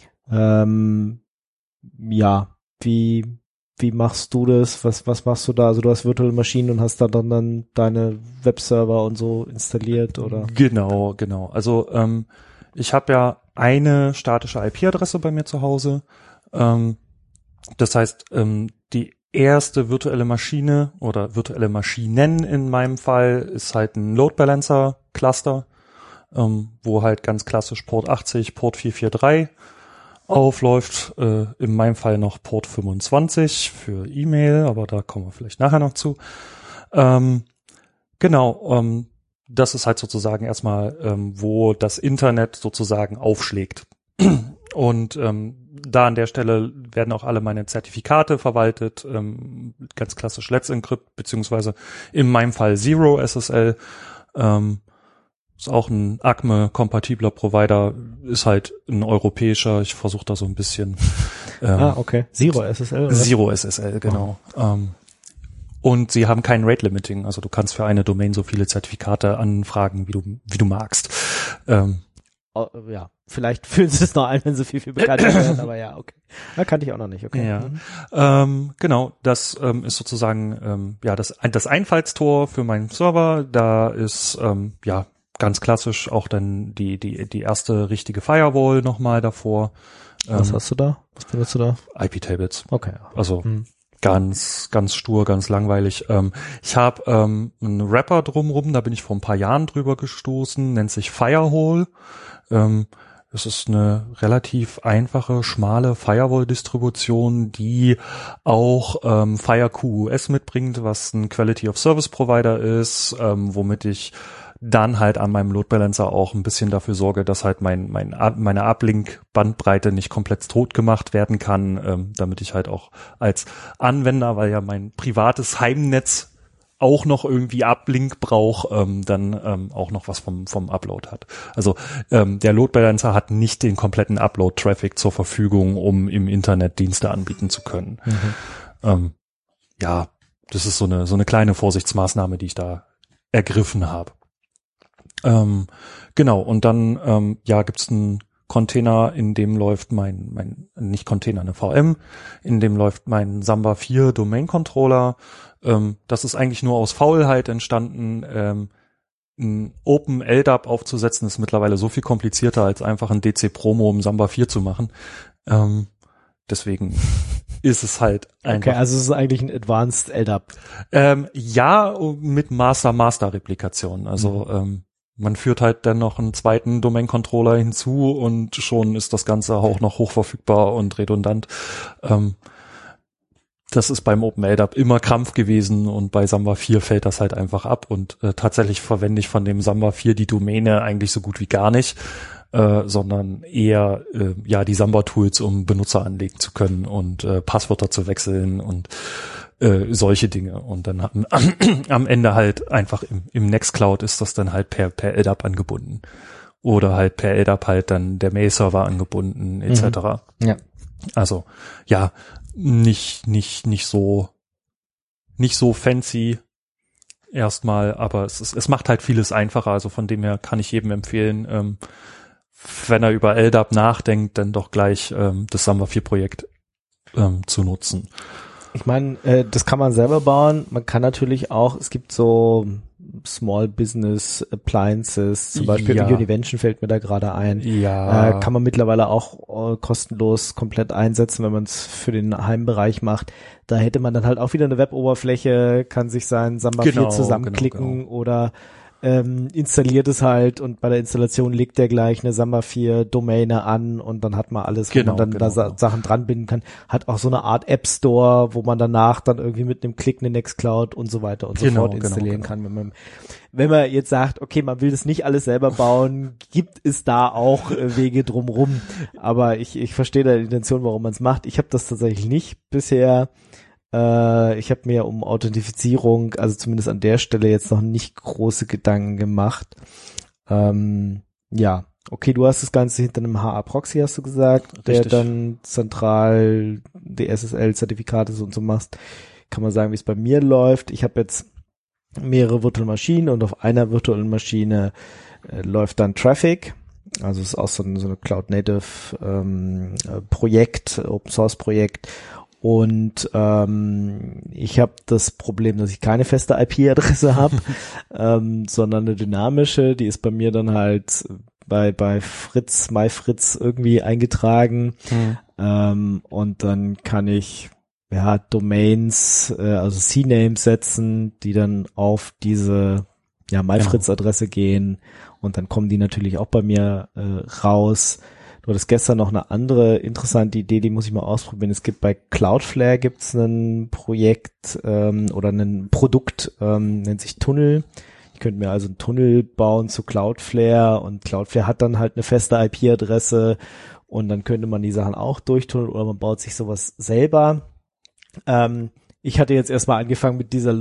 Speaker 5: Ähm, ja, wie wie machst du das? Was was machst du da? Also du hast virtuelle Maschinen und hast da dann dann deine Webserver und so installiert, oder?
Speaker 3: Genau, genau. Also ähm, ich habe ja eine statische I P-Adresse bei mir zu Hause. Ähm, das heißt, ähm, die erste virtuelle Maschine oder virtuelle Maschinen in meinem Fall ist halt ein Load Balancer Cluster, ähm, wo halt ganz klassisch Port achtzig, Port vier vier drei aufläuft, äh, in meinem Fall noch Port fünfundzwanzig für E-Mail, aber da kommen wir vielleicht nachher noch zu. Ähm, genau, ähm, das ist halt sozusagen erstmal, ähm, wo das Internet sozusagen aufschlägt. Und ähm, da an der Stelle werden auch alle meine Zertifikate verwaltet, ähm, ganz klassisch Let's Encrypt, beziehungsweise in meinem Fall Zero S S L. Ähm, ist auch ein A C M E-kompatibler Provider, ist halt ein europäischer. Ich versuche da so ein bisschen. Ähm,
Speaker 5: ah, okay. Zero S S L, oder?
Speaker 3: Zero S S L, genau. Oh. Ähm, und sie haben kein Rate Limiting, also du kannst für eine Domain so viele Zertifikate anfragen, wie du wie du magst. Ähm,
Speaker 5: oh, ja, vielleicht fühlen sie es noch ein, wenn sie viel, viel bekannter werden, aber ja, okay. Da kannte ich auch noch nicht, okay.
Speaker 3: Ja,
Speaker 5: mhm.
Speaker 3: ähm, genau, das ähm, ist sozusagen ähm, ja das das Einfallstor für meinen Server. Da ist ähm, ja ganz klassisch auch dann die die die erste richtige Firewall nochmal davor.
Speaker 5: Was
Speaker 3: ähm,
Speaker 5: hast du da? Was benutzt du da?
Speaker 3: I P-Tables.
Speaker 5: Okay.
Speaker 3: Also
Speaker 5: hm.
Speaker 3: ganz ganz stur, ganz langweilig. Ähm, ich habe ähm, einen Wrapper drumrum, da bin ich vor ein paar Jahren drüber gestoßen, nennt sich Firehole. Ähm, Es ist eine relativ einfache, schmale Firewall-Distribution, die auch ähm, FireQoS mitbringt, was ein Quality of Service Provider ist, ähm, womit ich dann halt an meinem Load Balancer auch ein bisschen dafür sorge, dass halt mein, mein meine Uplink-Bandbreite nicht komplett tot gemacht werden kann, ähm, damit ich halt auch als Anwender, weil ja mein privates Heimnetz auch noch irgendwie Uplink braucht, ähm, dann ähm, auch noch was vom vom Upload hat. Also ähm, der Load Balancer hat nicht den kompletten Upload-Traffic zur Verfügung, um im Internet Dienste anbieten zu können. Mhm. Ähm, ja, das ist so eine so eine kleine Vorsichtsmaßnahme, die ich da ergriffen habe. Ähm, genau, und dann ähm, ja gibt's einen Container, in dem läuft mein, mein nicht Container, eine V M, in dem läuft mein Samba vier Domain Controller. Ähm, das ist eigentlich nur aus Faulheit entstanden. Ähm, ein Open L D A P aufzusetzen ist mittlerweile so viel komplizierter, als einfach ein D C Promo um Samba vier zu machen. Ähm, deswegen ist es halt einfach.
Speaker 5: Okay, also es ist eigentlich ein Advanced L D A P.
Speaker 3: Ähm, ja, mit Master-Master-Replikation. Also mhm. ähm, man führt halt dann noch einen zweiten Domain-Controller hinzu und schon ist das Ganze auch noch hochverfügbar und redundant. Ähm, das ist beim Open L D A P immer Krampf gewesen und bei Samba vier fällt das halt einfach ab und äh, tatsächlich verwende ich von dem Samba vier die Domäne eigentlich so gut wie gar nicht, äh, sondern eher äh, ja die Samba-Tools, um Benutzer anlegen zu können und äh, Passwörter zu wechseln und Äh, solche Dinge und dann am, am Ende halt einfach im, im Nextcloud ist das dann halt per per L D A P angebunden oder halt per L D A P halt dann der Mail-Server angebunden et cetera.
Speaker 5: Mhm. Ja.
Speaker 3: Also ja, nicht nicht nicht so nicht so fancy erstmal, aber es ist, es macht halt vieles einfacher. Also von dem her kann ich jedem empfehlen, ähm, wenn er über L D A P nachdenkt, dann doch gleich ähm, das Samba vier Projekt ähm, zu nutzen.
Speaker 5: Ich meine, äh, das kann man selber bauen. Man kann natürlich auch, es gibt so Small Business Appliances, zum Beispiel
Speaker 3: ja.
Speaker 5: Univention fällt mir da gerade ein.
Speaker 3: Ja.
Speaker 5: Äh, kann man mittlerweile auch äh, kostenlos komplett einsetzen, wenn man es für den Heimbereich macht. Da hätte man dann halt auch wieder eine Weboberfläche, kann sich sein Samba
Speaker 3: genau,
Speaker 5: vier zusammenklicken
Speaker 3: genau, genau.
Speaker 5: oder ähm, installiert es halt und bei der Installation legt der gleich eine Samba vier Domäne an und dann hat man alles, wo
Speaker 3: genau,
Speaker 5: man dann
Speaker 3: genau,
Speaker 5: da Sa-
Speaker 3: genau.
Speaker 5: Sachen dran binden kann. Hat auch so eine Art App Store, wo man danach dann irgendwie mit einem Klick eine Nextcloud und so weiter und so
Speaker 3: Genau,
Speaker 5: fort
Speaker 3: genau,
Speaker 5: installieren
Speaker 3: genau.
Speaker 5: kann. Wenn man, wenn man jetzt sagt, okay, man will das nicht alles selber bauen, gibt es da auch äh, Wege drumrum. Aber ich, ich verstehe da die Intention, warum man es macht. Ich habe das tatsächlich nicht bisher. Äh, ich habe mir um Authentifizierung, also zumindest an der Stelle jetzt noch nicht große Gedanken gemacht. Ähm, ja, okay, du hast das Ganze hinter einem H A-Proxy, hast du gesagt, der
Speaker 3: Richtig.
Speaker 5: dann zentral die S S L-Zertifikate so und so machst. Kann man sagen, wie es bei mir läuft. Ich habe jetzt mehrere virtuelle Maschinen und auf einer virtuellen Maschine äh, läuft dann Traffic. Also es ist auch so ein, so eine Cloud-Native ähm, Projekt, Open-Source-Projekt. Und ähm, ich habe das Problem, dass ich keine feste I P-Adresse habe, ähm, sondern eine dynamische. Die ist bei mir dann halt bei bei Fritz, MyFritz irgendwie eingetragen. Mhm. Ähm, und dann kann ich ja Domains, äh, also C-Names setzen, die dann auf diese ja MyFritz-Adresse gehen. Und dann kommen die natürlich auch bei mir äh, raus. Du hattest gestern noch eine andere interessante Idee, die muss ich mal ausprobieren. Es gibt bei Cloudflare gibt's ein Projekt ähm, oder ein Produkt, ähm, nennt sich Tunnel. Ich könnte mir also einen Tunnel bauen zu Cloudflare und Cloudflare hat dann halt eine feste I P-Adresse und dann könnte man die Sachen auch durchtunneln oder man baut sich sowas selber. Ähm, ich hatte jetzt erstmal angefangen mit dieser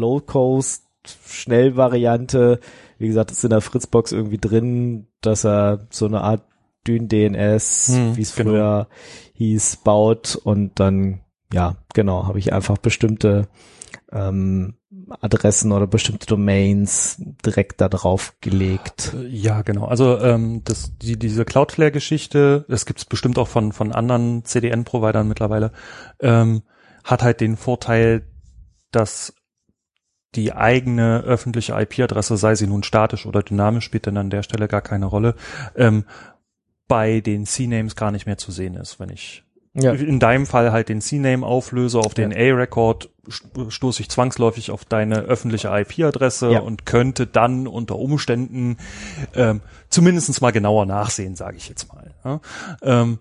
Speaker 5: Low-Cost-Schnell-Variante. Wie gesagt, das ist in der Fritzbox irgendwie drin, dass er so eine Art Dyn D N S,
Speaker 3: hm,
Speaker 5: wie es
Speaker 3: genau.
Speaker 5: früher hieß, baut und dann, ja, genau, habe ich einfach bestimmte ähm, Adressen oder bestimmte Domains direkt da drauf gelegt.
Speaker 3: Ja, genau. Also ähm, das, die, diese Cloudflare-Geschichte, das gibt's bestimmt auch von von anderen C D N-Providern mittlerweile, ähm, hat halt den Vorteil, dass die eigene öffentliche I P-Adresse, sei sie nun statisch oder dynamisch, spielt dann an der Stelle gar keine Rolle, ähm, bei den C-Names gar nicht mehr zu sehen ist. Wenn ich
Speaker 5: Ja.
Speaker 3: in deinem Fall halt den C Name auflöse, auf den
Speaker 5: Ja.
Speaker 3: A-Record st- stoße ich zwangsläufig auf deine öffentliche I P-Adresse
Speaker 5: Ja.
Speaker 3: und könnte dann unter Umständen ähm, zumindest mal genauer nachsehen, sage ich jetzt mal. Ja? Ähm,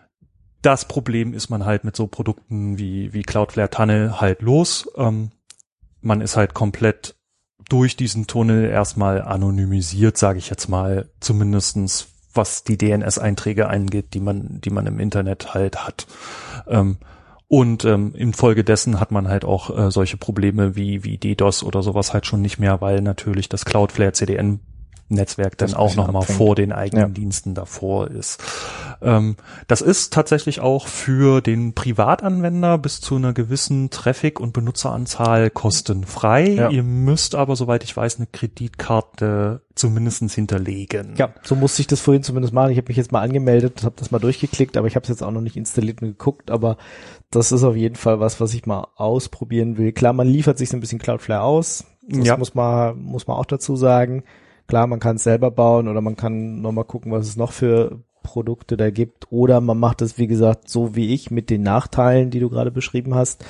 Speaker 3: das Problem ist man halt mit so Produkten wie, wie Cloudflare Tunnel halt los. Ähm, man ist halt komplett durch diesen Tunnel erstmal anonymisiert, sage ich jetzt mal, zumindestens was die D N S-Einträge angeht, die man, die man im Internet halt hat. Ähm, und ähm, infolgedessen hat man halt auch äh, solche Probleme wie wie DDoS oder sowas halt schon nicht mehr, weil natürlich das Cloudflare C D N-Netzwerk dann
Speaker 5: Das
Speaker 3: auch
Speaker 5: bisschen
Speaker 3: nochmal
Speaker 5: abfängt.
Speaker 3: vor den eigenen
Speaker 5: Ja.
Speaker 3: Diensten davor ist. Ähm, das ist tatsächlich auch für den Privatanwender bis zu einer gewissen Traffic- und Benutzeranzahl kostenfrei.
Speaker 5: Ja.
Speaker 3: Ihr müsst aber, soweit ich weiß, eine Kreditkarte zumindestens hinterlegen.
Speaker 5: Ja, so musste ich das vorhin zumindest machen. Ich habe mich jetzt mal angemeldet, habe das mal durchgeklickt, aber ich habe es jetzt auch noch nicht installiert und geguckt, aber das ist auf jeden Fall was, was ich mal ausprobieren will. Klar, man liefert sich so ein bisschen Cloudflare aus. Das
Speaker 3: Ja.
Speaker 5: muss man muss man auch dazu sagen. Klar, man kann es selber bauen oder man kann noch mal gucken, was es noch für Produkte da gibt, oder man macht es, wie gesagt, so wie ich, mit den Nachteilen, die du gerade beschrieben hast.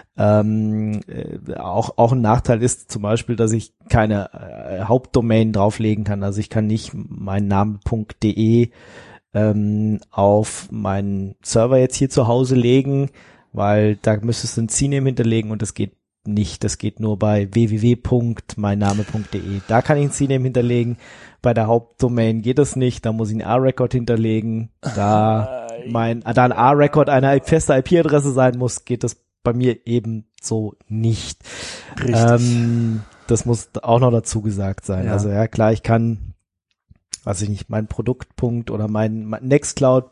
Speaker 5: Ähm, äh, auch auch ein Nachteil ist zum Beispiel, dass ich keine äh, Hauptdomain drauflegen kann. Also ich kann nicht meinen Name.de ähm, auf meinen Server jetzt hier zu Hause legen, weil da müsstest du ein C Name hinterlegen und das geht nicht. Das geht nur bei w w w punkt meinname punkt de. Da kann ich ein C Name hinterlegen. Bei der Hauptdomain geht das nicht. Da muss ich einen A-Record hinterlegen. Da mein, da ein A-Record eine feste I P-Adresse sein muss, geht das bei mir eben so nicht.
Speaker 3: Richtig.
Speaker 5: Ähm, das muss auch noch dazu gesagt sein.
Speaker 3: Ja.
Speaker 5: Also ja, klar, ich kann, weiß ich nicht, mein Produktpunkt oder mein, mein Nextcloud.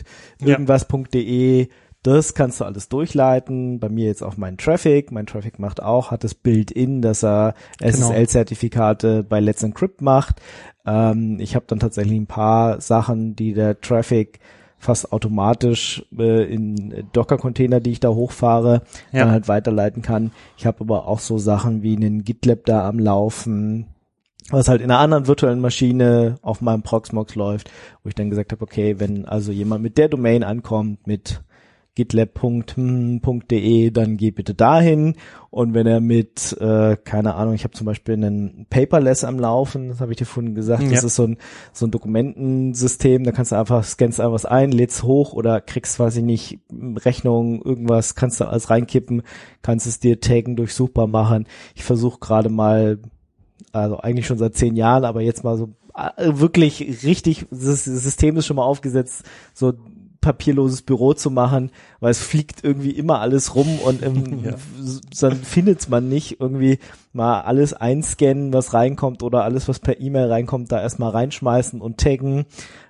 Speaker 5: irgendwas.de, das kannst du alles durchleiten. Bei mir jetzt auf meinen Traffic. Mein Traffic macht auch, hat das Built-in, dass er S S L-Zertifikate bei Let's Encrypt macht. Ähm, ich habe dann tatsächlich ein paar Sachen, die der Traffic fast automatisch äh, in Docker-Container, die ich da hochfahre,
Speaker 3: Ja.
Speaker 5: dann halt weiterleiten kann. Ich habe aber auch so Sachen wie einen GitLab da am Laufen, was halt in einer anderen virtuellen Maschine auf meinem Proxmox läuft, wo ich dann gesagt habe, okay, wenn also jemand mit der Domain ankommt, mit gitlab punkt de, dann geh bitte dahin. Und wenn er mit, äh, keine Ahnung, ich habe zum Beispiel einen Paperless am Laufen, das habe ich dir vorhin gesagt,
Speaker 3: Ja.
Speaker 5: das ist so ein so ein Dokumentensystem, da kannst du einfach, scannst einfach was ein, lädst hoch oder kriegst, weiß ich nicht, Rechnung, irgendwas, kannst du alles reinkippen, kannst es dir taggen, durchsuchbar machen. Ich versuche gerade mal, also eigentlich schon seit zehn Jahren, aber jetzt mal so äh, wirklich richtig, das System ist schon mal aufgesetzt, so papierloses Büro zu machen, weil es fliegt irgendwie immer alles rum und ähm,
Speaker 3: Ja.
Speaker 5: dann findet's man nicht, irgendwie mal alles einscannen, was reinkommt oder alles, was per E-Mail reinkommt, da erstmal reinschmeißen und taggen,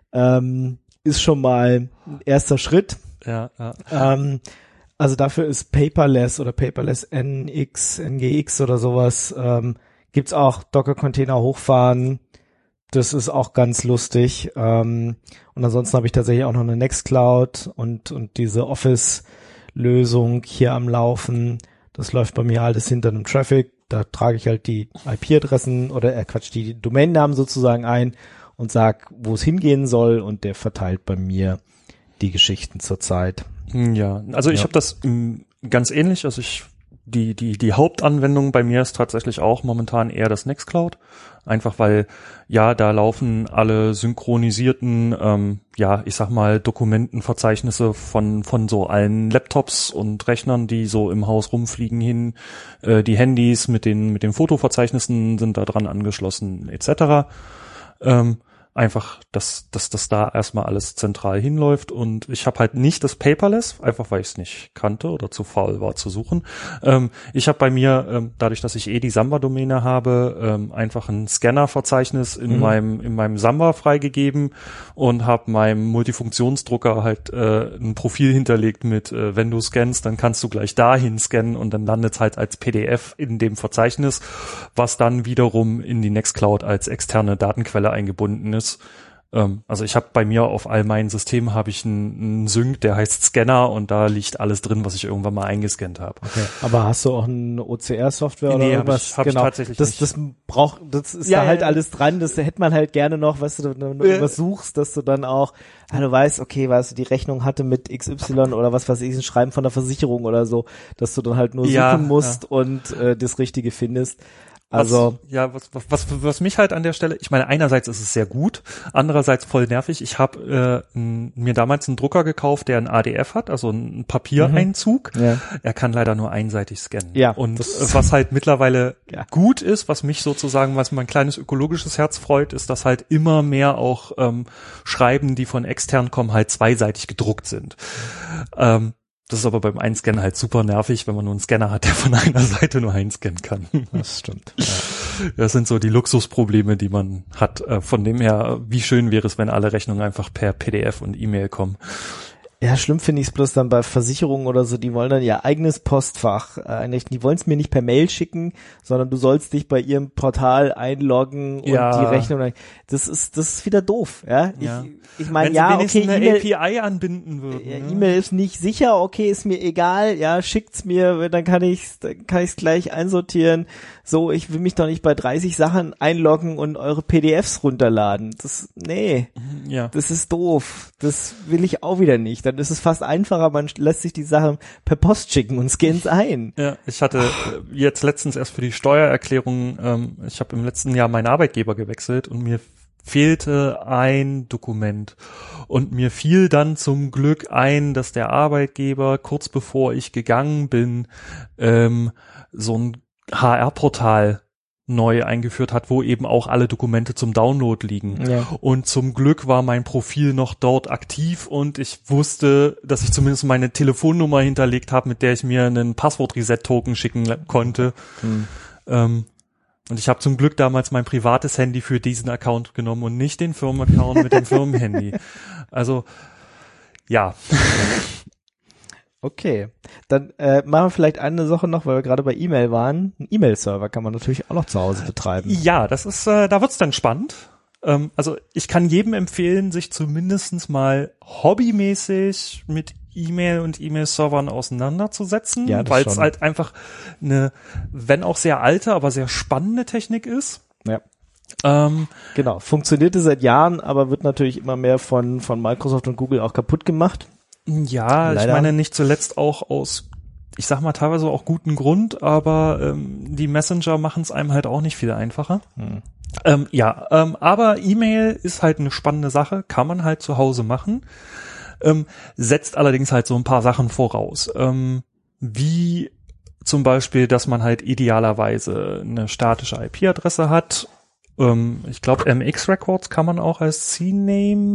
Speaker 5: ähm, ist schon mal ein erster Schritt.
Speaker 3: Ja, ja.
Speaker 5: Ähm, also dafür ist Paperless oder Paperless N X, N G X oder sowas, ähm, gibt's auch Docker-Container hochfahren. Das ist auch ganz lustig. Ähm, und ansonsten habe ich tatsächlich auch noch eine Nextcloud und und diese Office-Lösung hier am Laufen. Das läuft bei mir alles hinter einem Traffic. Da trage ich halt die I P-Adressen oder äh, Quatsch, die Domainnamen sozusagen ein und sag, wo es hingehen soll, und der verteilt bei mir die Geschichten zurzeit.
Speaker 3: Ja, also ich
Speaker 5: Ja.
Speaker 3: habe das m, ganz ähnlich. Also ich die die die Hauptanwendung bei mir ist tatsächlich auch momentan eher das Nextcloud, einfach weil ja da laufen alle synchronisierten ähm, ja ich sag mal Dokumentenverzeichnisse von von so allen Laptops und Rechnern, die so im Haus rumfliegen hin, äh, die Handys mit den mit den Fotoverzeichnissen sind da dran angeschlossen et cetera. Ähm, Einfach, dass, dass das da erstmal alles zentral hinläuft, und ich habe halt nicht das Paperless, einfach weil ich es nicht kannte oder zu faul war zu suchen. Ähm, ich habe bei mir, ähm, dadurch, dass ich eh die Samba-Domäne habe, ähm, einfach ein Scanner-Verzeichnis in
Speaker 5: Mhm.
Speaker 3: meinem in meinem Samba freigegeben und habe meinem Multifunktionsdrucker halt äh, ein Profil hinterlegt mit, äh, wenn du scannst, dann kannst du gleich dahin scannen, und dann landet es halt als P D F in dem Verzeichnis, was dann wiederum in die Nextcloud als externe Datenquelle eingebunden ist. Ähm, also ich habe bei mir auf all meinen Systemen habe ich einen, einen Sync, der heißt Scanner und da liegt alles drin, was ich irgendwann mal eingescannt habe.
Speaker 5: Okay. Aber hast du auch eine O C R-Software oder
Speaker 3: Nee,
Speaker 5: irgendwas?
Speaker 3: hab ich, hab
Speaker 5: genau.
Speaker 3: ich tatsächlich
Speaker 5: das,
Speaker 3: nicht.
Speaker 5: Das braucht, das ist
Speaker 3: Ja,
Speaker 5: da halt
Speaker 3: ja, ja.
Speaker 5: alles dran. Das hätte man halt gerne noch, weißt du, wenn du
Speaker 3: Ja.
Speaker 5: irgendwas suchst, dass du dann auch, ja, du weißt, okay, weißt du, die Rechnung hatte mit X Y oder was weiß ich, ein Schreiben von der Versicherung oder so, dass du dann halt nur
Speaker 3: Ja,
Speaker 5: suchen musst
Speaker 3: ja.
Speaker 5: und äh, das Richtige findest. Also,
Speaker 3: was, ja, was, was, was mich halt an der Stelle, ich meine, einerseits ist es sehr gut, andererseits voll nervig. Ich habe äh, n, mir damals einen Drucker gekauft, der ein A D F hat, also einen Papiereinzug.
Speaker 5: Mhm. Ja.
Speaker 3: Er kann leider nur einseitig scannen.
Speaker 5: Ja,
Speaker 3: und
Speaker 5: das-
Speaker 3: äh, was halt mittlerweile
Speaker 5: Ja.
Speaker 3: gut ist, was mich sozusagen, was mein kleines ökologisches Herz freut, ist, dass halt immer mehr auch ähm, Schreiben, die von extern kommen, halt zweiseitig gedruckt sind. Ähm, Das ist aber beim Einscannen halt super nervig, wenn man nur einen Scanner hat, der von einer Seite nur einscannen kann.
Speaker 5: das stimmt. Ja.
Speaker 3: Das sind so die Luxusprobleme, die man hat. Von dem her, wie schön wäre es, wenn alle Rechnungen einfach per P D F und E-Mail kommen.
Speaker 5: Ja, schlimm finde ich es bloß dann bei Versicherungen oder so, die wollen dann ihr eigenes Postfach äh, einrichten. Die wollen es mir nicht per Mail schicken, sondern du sollst dich bei ihrem Portal einloggen und
Speaker 3: Ja.
Speaker 5: die Rechnung. Das ist das ist wieder doof, ja.
Speaker 3: Ja.
Speaker 5: Ich, ich meine,
Speaker 3: Wenn
Speaker 5: ja,
Speaker 3: sie
Speaker 5: okay,
Speaker 3: wenigstens eine
Speaker 5: E-Mail,
Speaker 3: A P I anbinden würden.
Speaker 5: ja,
Speaker 3: ne?
Speaker 5: E-Mail ist nicht sicher, okay, ist mir egal, ja, schickt's mir, dann kann ich's, dann kann ich's gleich einsortieren. So, ich will mich doch nicht bei dreißig Sachen einloggen und eure P D Fs runterladen. Das, nee.
Speaker 3: Ja.
Speaker 5: Das ist doof. Das will ich auch wieder nicht. Dann ist es fast einfacher, man lässt sich die Sachen per Post schicken und scannt ein.
Speaker 3: Ja, ich hatte äh, jetzt letztens erst für die Steuererklärung, ähm, ich habe im letzten Jahr meinen Arbeitgeber gewechselt und mir fehlte ein Dokument. Und mir fiel dann zum Glück ein, dass der Arbeitgeber kurz bevor ich gegangen bin, ähm, so ein H R-Portal neu eingeführt hat, wo eben auch alle Dokumente zum Download liegen.
Speaker 5: Ja.
Speaker 3: Und zum Glück war mein Profil noch dort aktiv und ich wusste, dass ich zumindest meine Telefonnummer hinterlegt habe, mit der ich mir einen Passwort-Reset-Token schicken le- konnte.
Speaker 5: Hm.
Speaker 3: Ähm, und ich habe zum Glück damals mein privates Handy für diesen Account genommen und nicht den Firmenaccount mit dem Firmenhandy. Also, ja.
Speaker 5: Okay, dann äh, machen wir vielleicht eine Sache noch, weil wir gerade bei E-Mail waren. Ein E-Mail-Server kann man natürlich auch noch zu Hause betreiben.
Speaker 3: Ja, das ist, äh, da wird's dann spannend. Ähm, also ich kann jedem empfehlen, sich zumindestens mal hobbymäßig mit E-Mail und E-Mail-Servern auseinanderzusetzen,
Speaker 5: Ja, das
Speaker 3: weil es
Speaker 5: schon.
Speaker 3: halt einfach eine, wenn auch sehr alte, aber sehr spannende Technik ist.
Speaker 5: Ja.
Speaker 3: Ähm,
Speaker 5: Genau, funktionierte seit Jahren, aber wird natürlich immer mehr von von Microsoft und Google auch kaputt gemacht.
Speaker 3: ja,
Speaker 5: Leider.
Speaker 3: ich meine nicht zuletzt auch aus, ich sag mal teilweise auch guten Grund, aber ähm, die Messenger machen es einem halt auch nicht viel einfacher.
Speaker 5: Hm.
Speaker 3: Ähm, ja, ähm, aber E-Mail ist halt eine spannende Sache, kann man halt zu Hause machen, ähm, setzt allerdings halt so ein paar Sachen voraus, ähm, wie zum Beispiel, dass man halt idealerweise eine statische I P-Adresse hat. Ähm, ich glaube, M X-Records kann man auch als C N A M E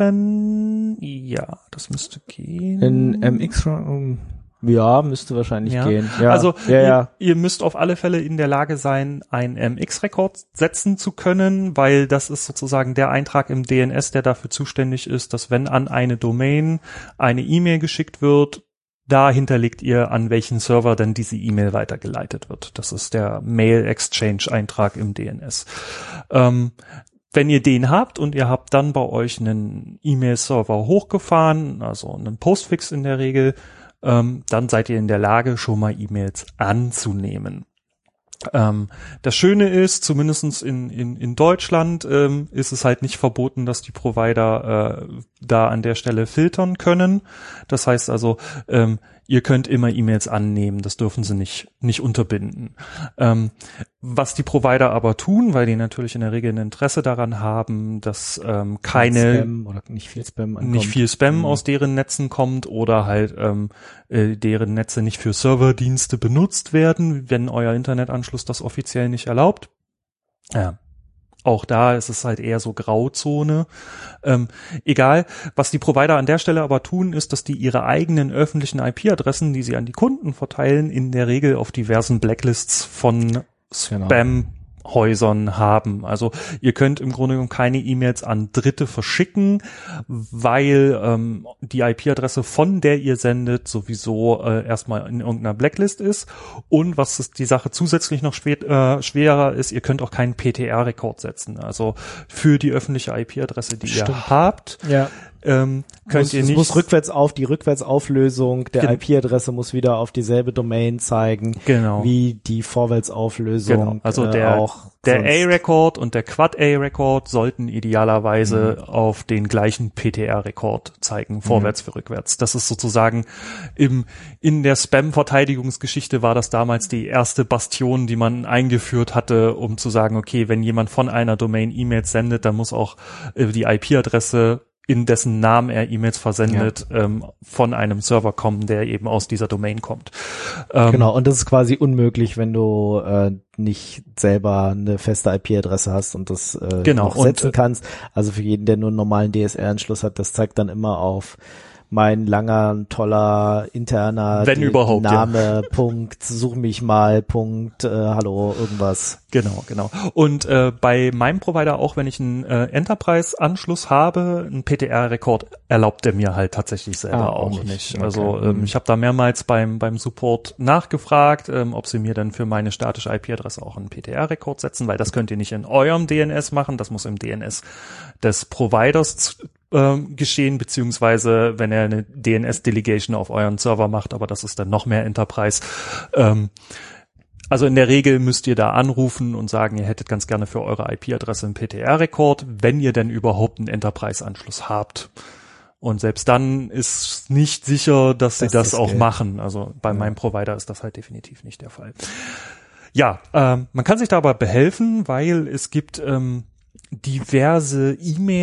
Speaker 3: machen. Ja, das müsste gehen.
Speaker 5: In M X, um, ja, müsste wahrscheinlich
Speaker 3: Ja.
Speaker 5: gehen. Ja,
Speaker 3: Also
Speaker 5: ja,
Speaker 3: ihr,
Speaker 5: ja.
Speaker 3: ihr müsst auf alle Fälle in der Lage sein, ein M X-Record setzen zu können, weil das ist sozusagen der Eintrag im D N S, der dafür zuständig ist, dass wenn an eine Domain eine E-Mail geschickt wird, da hinterlegt ihr, an welchen Server dann diese E-Mail weitergeleitet wird. Das ist der Mail-Exchange-Eintrag im D N S. Ähm, wenn ihr den habt und ihr habt dann bei euch einen E-Mail-Server hochgefahren, also einen Postfix in der Regel, ähm, dann seid ihr in der Lage, schon mal E-Mails anzunehmen. Ähm, das Schöne ist, zumindestens in, in, in Deutschland ähm, ist es halt nicht verboten, dass die Provider äh, da an der Stelle filtern können. Das heißt also, ähm, ihr könnt immer E-Mails annehmen, das dürfen sie nicht, nicht unterbinden. Ähm, was die Provider aber tun, weil die natürlich in der Regel ein Interesse daran haben, dass ähm, keine
Speaker 5: Spam oder nicht viel Spam ankommt.
Speaker 3: nicht viel Spam
Speaker 5: Mhm.
Speaker 3: aus deren Netzen kommt oder halt ähm, äh, deren Netze nicht für Serverdienste benutzt werden, wenn euer Internetanschluss das offiziell nicht erlaubt. Ja. Auch da ist es halt eher so Grauzone. Ähm, egal, was die Provider an der Stelle aber tun, ist, dass die ihre eigenen öffentlichen I P-Adressen, die sie an die Kunden verteilen, in der Regel auf diversen Blacklists von
Speaker 5: Genau.
Speaker 3: Spam Häusern haben. Also ihr könnt im Grunde genommen keine E-Mails an Dritte verschicken, weil ähm, die I P-Adresse, von der ihr sendet, sowieso äh, erstmal in irgendeiner Blacklist ist. Und was ist die Sache zusätzlich noch schwer, äh, schwerer ist, ihr könnt auch keinen P T R-Rekord setzen. Also für die öffentliche I P-Adresse, die
Speaker 5: Stimmt.
Speaker 3: ihr habt,
Speaker 5: Ja.
Speaker 3: ähm, könnt
Speaker 5: muss,
Speaker 3: ihr
Speaker 5: es
Speaker 3: nicht...
Speaker 5: muss rückwärts auf, die Rückwärtsauflösung der
Speaker 3: Gen-
Speaker 5: I P-Adresse muss wieder auf dieselbe Domain zeigen,
Speaker 3: Genau.
Speaker 5: wie die Vorwärtsauflösung
Speaker 3: Genau, also
Speaker 5: äh,
Speaker 3: der,
Speaker 5: auch
Speaker 3: der
Speaker 5: sonst.
Speaker 3: A-Record und der Quad-A-Record sollten idealerweise
Speaker 5: Mhm.
Speaker 3: auf den gleichen P T R-Rekord zeigen, vorwärts für rückwärts. Das ist sozusagen im, in der Spam-Verteidigungsgeschichte war das damals die erste Bastion, die man eingeführt hatte, um zu sagen, okay, wenn jemand von einer Domain E-Mails sendet, dann muss auch äh, die I P-Adresse, in dessen Namen er E-Mails versendet, ja. ähm, von einem Server kommen, der eben aus dieser Domain kommt. Ähm,
Speaker 5: Genau, und das ist quasi unmöglich, wenn du äh, nicht selber eine feste I P-Adresse hast und das äh,
Speaker 3: genau.
Speaker 5: noch setzen
Speaker 3: und,
Speaker 5: kannst. Also für jeden, der nur einen normalen D S R-Anschluss hat, das zeigt dann immer auf mein langer, toller, interner
Speaker 3: Wenn
Speaker 5: D-
Speaker 3: überhaupt,
Speaker 5: Name, ja. Punkt, such mich mal, Punkt, äh, hallo, irgendwas.
Speaker 3: Genau, genau. Und äh, bei meinem Provider, auch wenn ich einen äh, Enterprise-Anschluss habe, einen P T R-Rekord erlaubt er mir halt tatsächlich selber
Speaker 5: Ah,
Speaker 3: auch
Speaker 5: auch
Speaker 3: nicht.
Speaker 5: nicht.
Speaker 3: Also
Speaker 5: Okay.
Speaker 3: ähm, ich habe da mehrmals beim beim Support nachgefragt, ähm, ob sie mir dann für meine statische I P-Adresse auch einen P T R-Rekord setzen, weil das könnt ihr nicht in eurem D N S machen, das muss im D N S des Providers ähm, geschehen, beziehungsweise wenn er eine D N S-Delegation auf euren Server macht, aber das ist dann noch mehr Enterprise. Ähm, Also in der Regel müsst ihr da anrufen und sagen, ihr hättet ganz gerne für eure I P-Adresse einen P T R-Rekord, wenn ihr denn überhaupt einen Enterprise-Anschluss habt. Und selbst dann ist nicht sicher, dass sie das,
Speaker 5: das
Speaker 3: auch
Speaker 5: geht.
Speaker 3: machen. Also bei
Speaker 5: Ja.
Speaker 3: meinem Provider ist das halt definitiv nicht der Fall. Ja, ähm, man kann sich da aber behelfen, weil es gibt ähm, diverse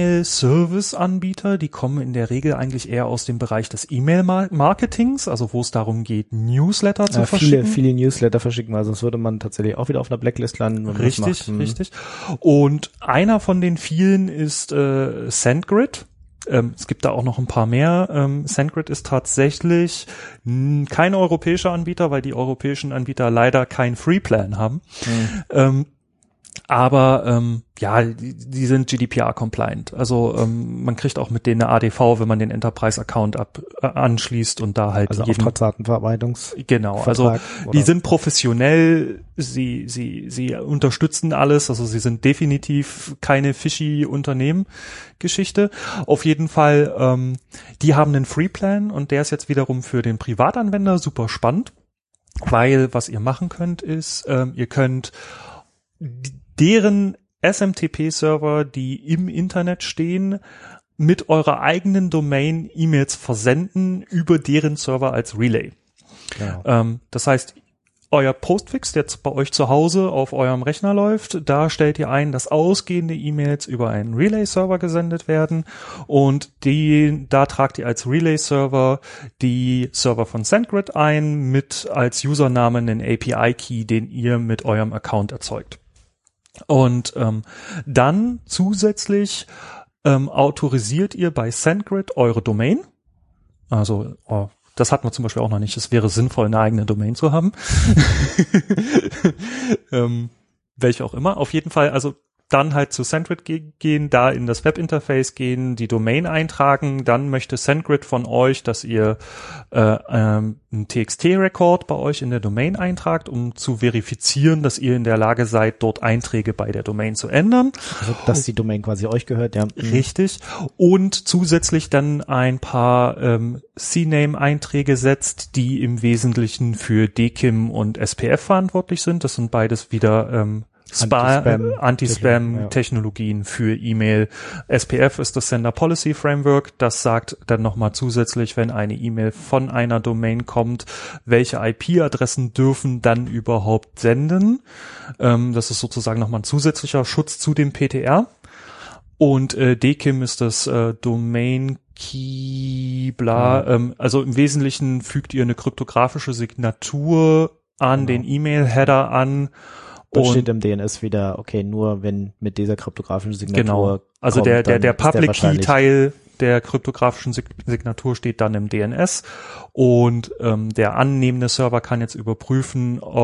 Speaker 3: E-Mail-Service-Anbieter, die kommen in der Regel eigentlich eher aus dem Bereich des E-Mail-Marketings, also wo es darum geht, Newsletter zu
Speaker 5: Ja,
Speaker 3: verschicken.
Speaker 5: viele, viele Newsletter verschicken, weil sonst würde man tatsächlich auch wieder auf einer Blacklist landen. Wenn man das
Speaker 3: Richtig,
Speaker 5: macht. Hm.
Speaker 3: richtig. Und einer von den vielen ist äh, SendGrid. Ähm, es gibt da auch noch ein paar mehr. Ähm, SendGrid ist tatsächlich mh, kein europäischer Anbieter, weil die europäischen Anbieter leider kein Freeplan haben.
Speaker 5: Hm.
Speaker 3: Ähm, aber ähm, ja, die, die sind G D P R-compliant. Also ähm, man kriegt auch mit denen eine A D V, wenn man den Enterprise-Account ab, äh, anschließt und da halt
Speaker 5: Also
Speaker 3: jeden,
Speaker 5: Auftragsdatenverarbeitungs.
Speaker 3: genau,
Speaker 5: Vertrag,
Speaker 3: also die
Speaker 5: oder?
Speaker 3: sind professionell, sie sie sie unterstützen alles, also sie sind definitiv keine fishy Unternehmen-Geschichte. Auf jeden Fall, ähm, die haben einen Freeplan und der ist jetzt wiederum für den Privatanwender super spannend, weil was ihr machen könnt ist, ähm, ihr könnt deren S M T P-Server, die im Internet stehen, mit eurer eigenen Domain E-Mails versenden über deren Server als Relay.
Speaker 5: Genau.
Speaker 3: Ähm, das heißt, euer Postfix, der jetzt bei euch zu Hause auf eurem Rechner läuft, da stellt ihr ein, dass ausgehende E-Mails über einen Relay-Server gesendet werden und die, da tragt ihr als Relay-Server die Server von SendGrid ein mit als Username einen A P I-Key, den ihr mit eurem Account erzeugt. Und ähm, dann zusätzlich ähm, autorisiert ihr bei SendGrid eure Domain. Also oh, das hatten wir zum Beispiel auch noch nicht. Es wäre sinnvoll, eine eigene Domain zu haben. ähm, welche auch immer. Auf jeden Fall, also dann halt zu SendGrid ge- gehen, da in das Webinterface gehen, die Domain eintragen, dann möchte SendGrid von euch, dass ihr äh, ähm, einen T X T-Record bei euch in der Domain eintragt, um zu verifizieren, dass ihr in der Lage seid, dort Einträge bei der Domain zu ändern.
Speaker 5: Also, dass die Domain quasi euch gehört, ja.
Speaker 3: Richtig. Und zusätzlich dann ein paar ähm, C Name-Einträge setzt, die im Wesentlichen für D K I M und S P F verantwortlich sind. Das sind beides wieder ähm,
Speaker 5: Anti-Spam-
Speaker 3: Anti-Spam-Technologien für E-Mail. S P F ist das Sender Policy Framework. Das sagt dann nochmal zusätzlich, wenn eine E-Mail von einer Domain kommt, welche I P-Adressen dürfen dann überhaupt senden. Ähm, das ist sozusagen nochmal ein zusätzlicher Schutz zu dem P T R. Und äh, D K I M ist das äh, Domain Key, bla.
Speaker 5: Ja.
Speaker 3: Ähm, also im Wesentlichen fügt ihr eine kryptografische Signatur an
Speaker 5: Genau.
Speaker 3: den E-Mail-Header an.
Speaker 5: Dann
Speaker 3: Und
Speaker 5: steht im D N S wieder, okay, nur wenn mit dieser kryptografischen Signatur
Speaker 3: genau. Also
Speaker 5: kommt,
Speaker 3: der der
Speaker 5: dann
Speaker 3: der
Speaker 5: ist
Speaker 3: Public Key
Speaker 5: wahrscheinlich-
Speaker 3: Teil der kryptografischen Sig- Signatur steht dann im D N S und ähm, der annehmende Server kann jetzt überprüfen, ob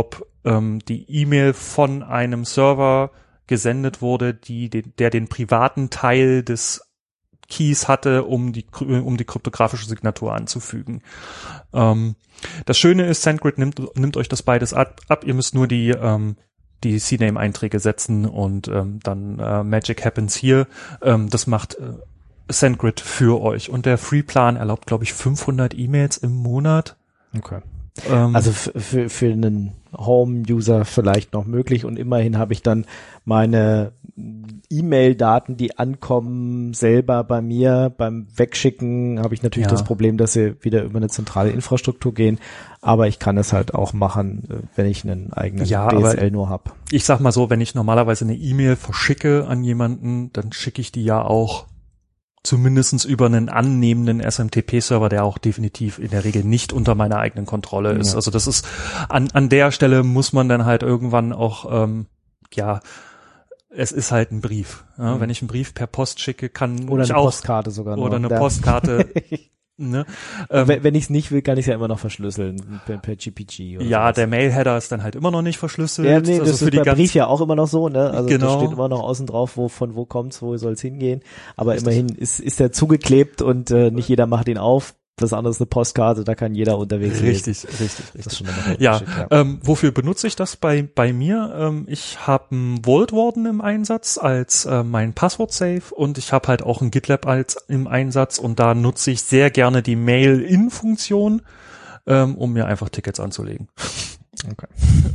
Speaker 3: ähm, die E-Mail von einem Server gesendet wurde, die, den, der den privaten Teil des Keys hatte, um die, um die kryptografische Signatur anzufügen. Ähm, das Schöne ist, SendGrid nimmt, nimmt euch das beides ab, ab. Ihr müsst nur die, ähm, die C NAME-Einträge setzen und ähm, dann äh, Magic happens hier. Ähm, das macht äh, SendGrid für euch. Und der Free-Plan erlaubt, glaube ich, fünfhundert E-Mails im Monat.
Speaker 5: Okay.
Speaker 3: Ähm,
Speaker 5: Also für, für, für einen Home-User vielleicht noch möglich und immerhin habe ich dann meine E-Mail-Daten, die ankommen, selber bei mir. Beim Wegschicken habe ich natürlich
Speaker 3: Ja.
Speaker 5: das Problem, dass sie wieder über eine zentrale Infrastruktur gehen, aber ich kann es halt auch machen, wenn ich einen eigenen
Speaker 3: Ja,
Speaker 5: D S L
Speaker 3: aber
Speaker 5: nur habe.
Speaker 3: ich sag mal so, wenn ich normalerweise eine E-Mail verschicke an jemanden, dann schicke ich die ja auch zumindestens über einen annehmenden S M T P-Server, der auch definitiv in der Regel nicht unter meiner eigenen Kontrolle ist.
Speaker 5: Ja.
Speaker 3: Also das ist, an an der Stelle muss man dann halt irgendwann auch, ähm, ja, es ist halt ein Brief. Ja?
Speaker 5: Mhm.
Speaker 3: Wenn ich einen Brief per Post schicke, kann
Speaker 5: Oder
Speaker 3: ich
Speaker 5: eine
Speaker 3: auch,
Speaker 5: Postkarte sogar noch.
Speaker 3: oder eine
Speaker 5: Ja.
Speaker 3: Postkarte, ne? Ähm,
Speaker 5: wenn wenn ich es nicht will, kann ich es ja immer noch verschlüsseln per, per G P G oder
Speaker 3: ja,
Speaker 5: sowas.
Speaker 3: der Mail-Header ist dann halt immer noch nicht verschlüsselt.
Speaker 5: Ja, nee,
Speaker 3: also
Speaker 5: das
Speaker 3: für
Speaker 5: ist
Speaker 3: die
Speaker 5: beim
Speaker 3: ganz,
Speaker 5: Brief ja auch immer noch so, ne? Also
Speaker 3: Genau.
Speaker 5: da steht immer noch außen drauf, wo von wo kommt's, wo soll's hingehen. Aber
Speaker 3: Richtig.
Speaker 5: immerhin ist ist der zugeklebt und äh, nicht jeder macht ihn auf. Das andere ist eine Postkarte, da kann jeder unterwegs lesen.
Speaker 3: Richtig, richtig, richtig.
Speaker 5: Das ist schon nochmal der
Speaker 3: Ja,
Speaker 5: Unterschied,
Speaker 3: ähm, wofür benutze ich das bei bei mir? Ähm, ich habe einen Vault Warden im Einsatz als äh, mein Passwort-Safe und ich habe halt auch ein GitLab als im Einsatz und da nutze ich sehr gerne die Mail-In-Funktion, ähm, um mir einfach Tickets anzulegen.
Speaker 5: Okay.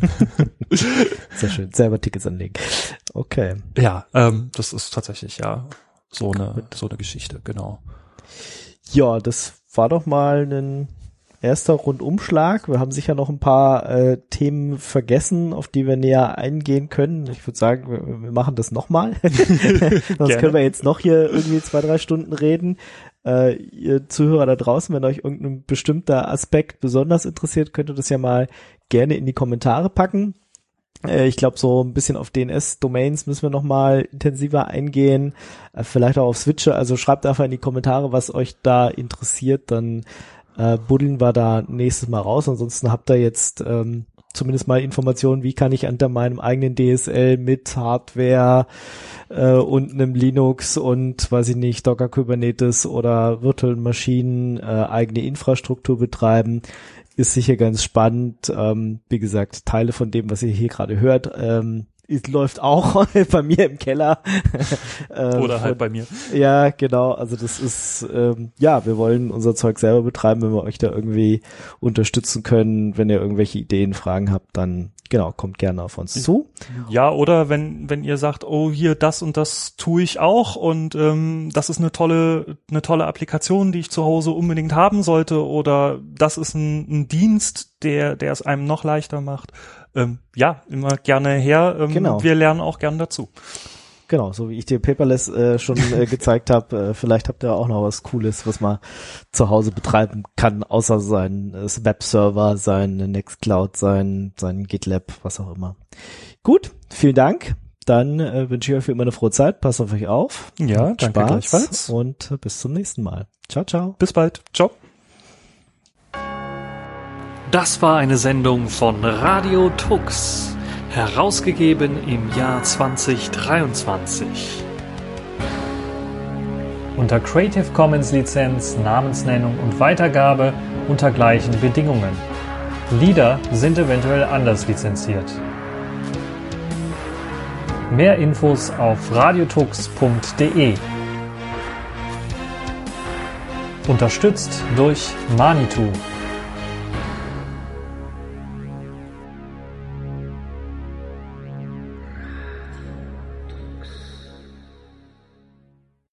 Speaker 5: Sehr schön. Selber Tickets anlegen. Okay.
Speaker 3: Ja, ähm, das ist tatsächlich ja so eine so eine Geschichte, genau.
Speaker 5: Ja, das war doch mal ein erster Rundumschlag. Wir haben sicher noch ein paar äh, Themen vergessen, auf die wir näher eingehen können. Ich würde sagen, wir, wir machen das nochmal. Sonst
Speaker 3: Gerne.
Speaker 5: können wir jetzt noch hier irgendwie zwei, drei Stunden reden. Äh, ihr Zuhörer da draußen, wenn euch irgendein bestimmter Aspekt besonders interessiert, könnt ihr das ja mal gerne in die Kommentare packen. Äh, ich glaube, so ein bisschen auf D N S-Domains müssen wir noch mal intensiver eingehen. Äh, vielleicht auch auf Switcher. Also schreibt einfach in die Kommentare, was euch da interessiert. Dann äh, buddeln wir da nächstes Mal raus. Ansonsten habt ihr jetzt ähm, zumindest mal Informationen, wie kann ich unter meinem eigenen D S L mit Hardware äh, und einem Linux und, weiß ich nicht, Docker Kubernetes oder virtuellen Maschinen äh, eigene Infrastruktur betreiben. Ist sicher ganz spannend. Ähm, wie gesagt, Teile von dem, was ihr hier gerade hört, ähm, es läuft auch bei mir im Keller. ähm,
Speaker 3: Oder halt
Speaker 5: von,
Speaker 3: bei mir.
Speaker 5: Ja, genau. Also das ist, ähm, ja, wir wollen unser Zeug selber betreiben, wenn wir euch da irgendwie unterstützen können. Wenn ihr irgendwelche Ideen, Fragen habt, dann genau, kommt gerne auf uns zu.
Speaker 3: Ja, oder wenn wenn ihr sagt, oh, hier das und das tue ich auch und ähm, das ist eine tolle eine tolle Applikation, die ich zu Hause unbedingt haben sollte, oder das ist ein, ein Dienst, der der es einem noch leichter macht. Ähm, ja, immer gerne her. Ähm,
Speaker 5: Genau.
Speaker 3: Wir lernen auch gern dazu.
Speaker 5: Genau, so wie ich dir Paperless äh, schon äh, gezeigt habe, äh, vielleicht habt ihr auch noch was Cooles, was man zu Hause betreiben kann, außer sein äh, Webserver, sein Nextcloud, sein, sein GitLab, was auch immer. Gut, vielen Dank. Dann äh, wünsche ich euch für immer eine frohe Zeit. Passt auf euch auf.
Speaker 3: Ja,
Speaker 5: Habt
Speaker 3: danke
Speaker 5: Spaß
Speaker 3: gleichfalls.
Speaker 5: und äh, bis zum nächsten Mal. Ciao, ciao.
Speaker 3: Bis bald. Ciao.
Speaker 6: Das war eine Sendung von Radio Tux, herausgegeben im Jahr zwanzig dreiundzwanzig. Unter Creative Commons Lizenz, Namensnennung und Weitergabe unter gleichen Bedingungen. Lieder sind eventuell anders lizenziert. Mehr Infos auf radiotux punkt de. Unterstützt durch Manitou.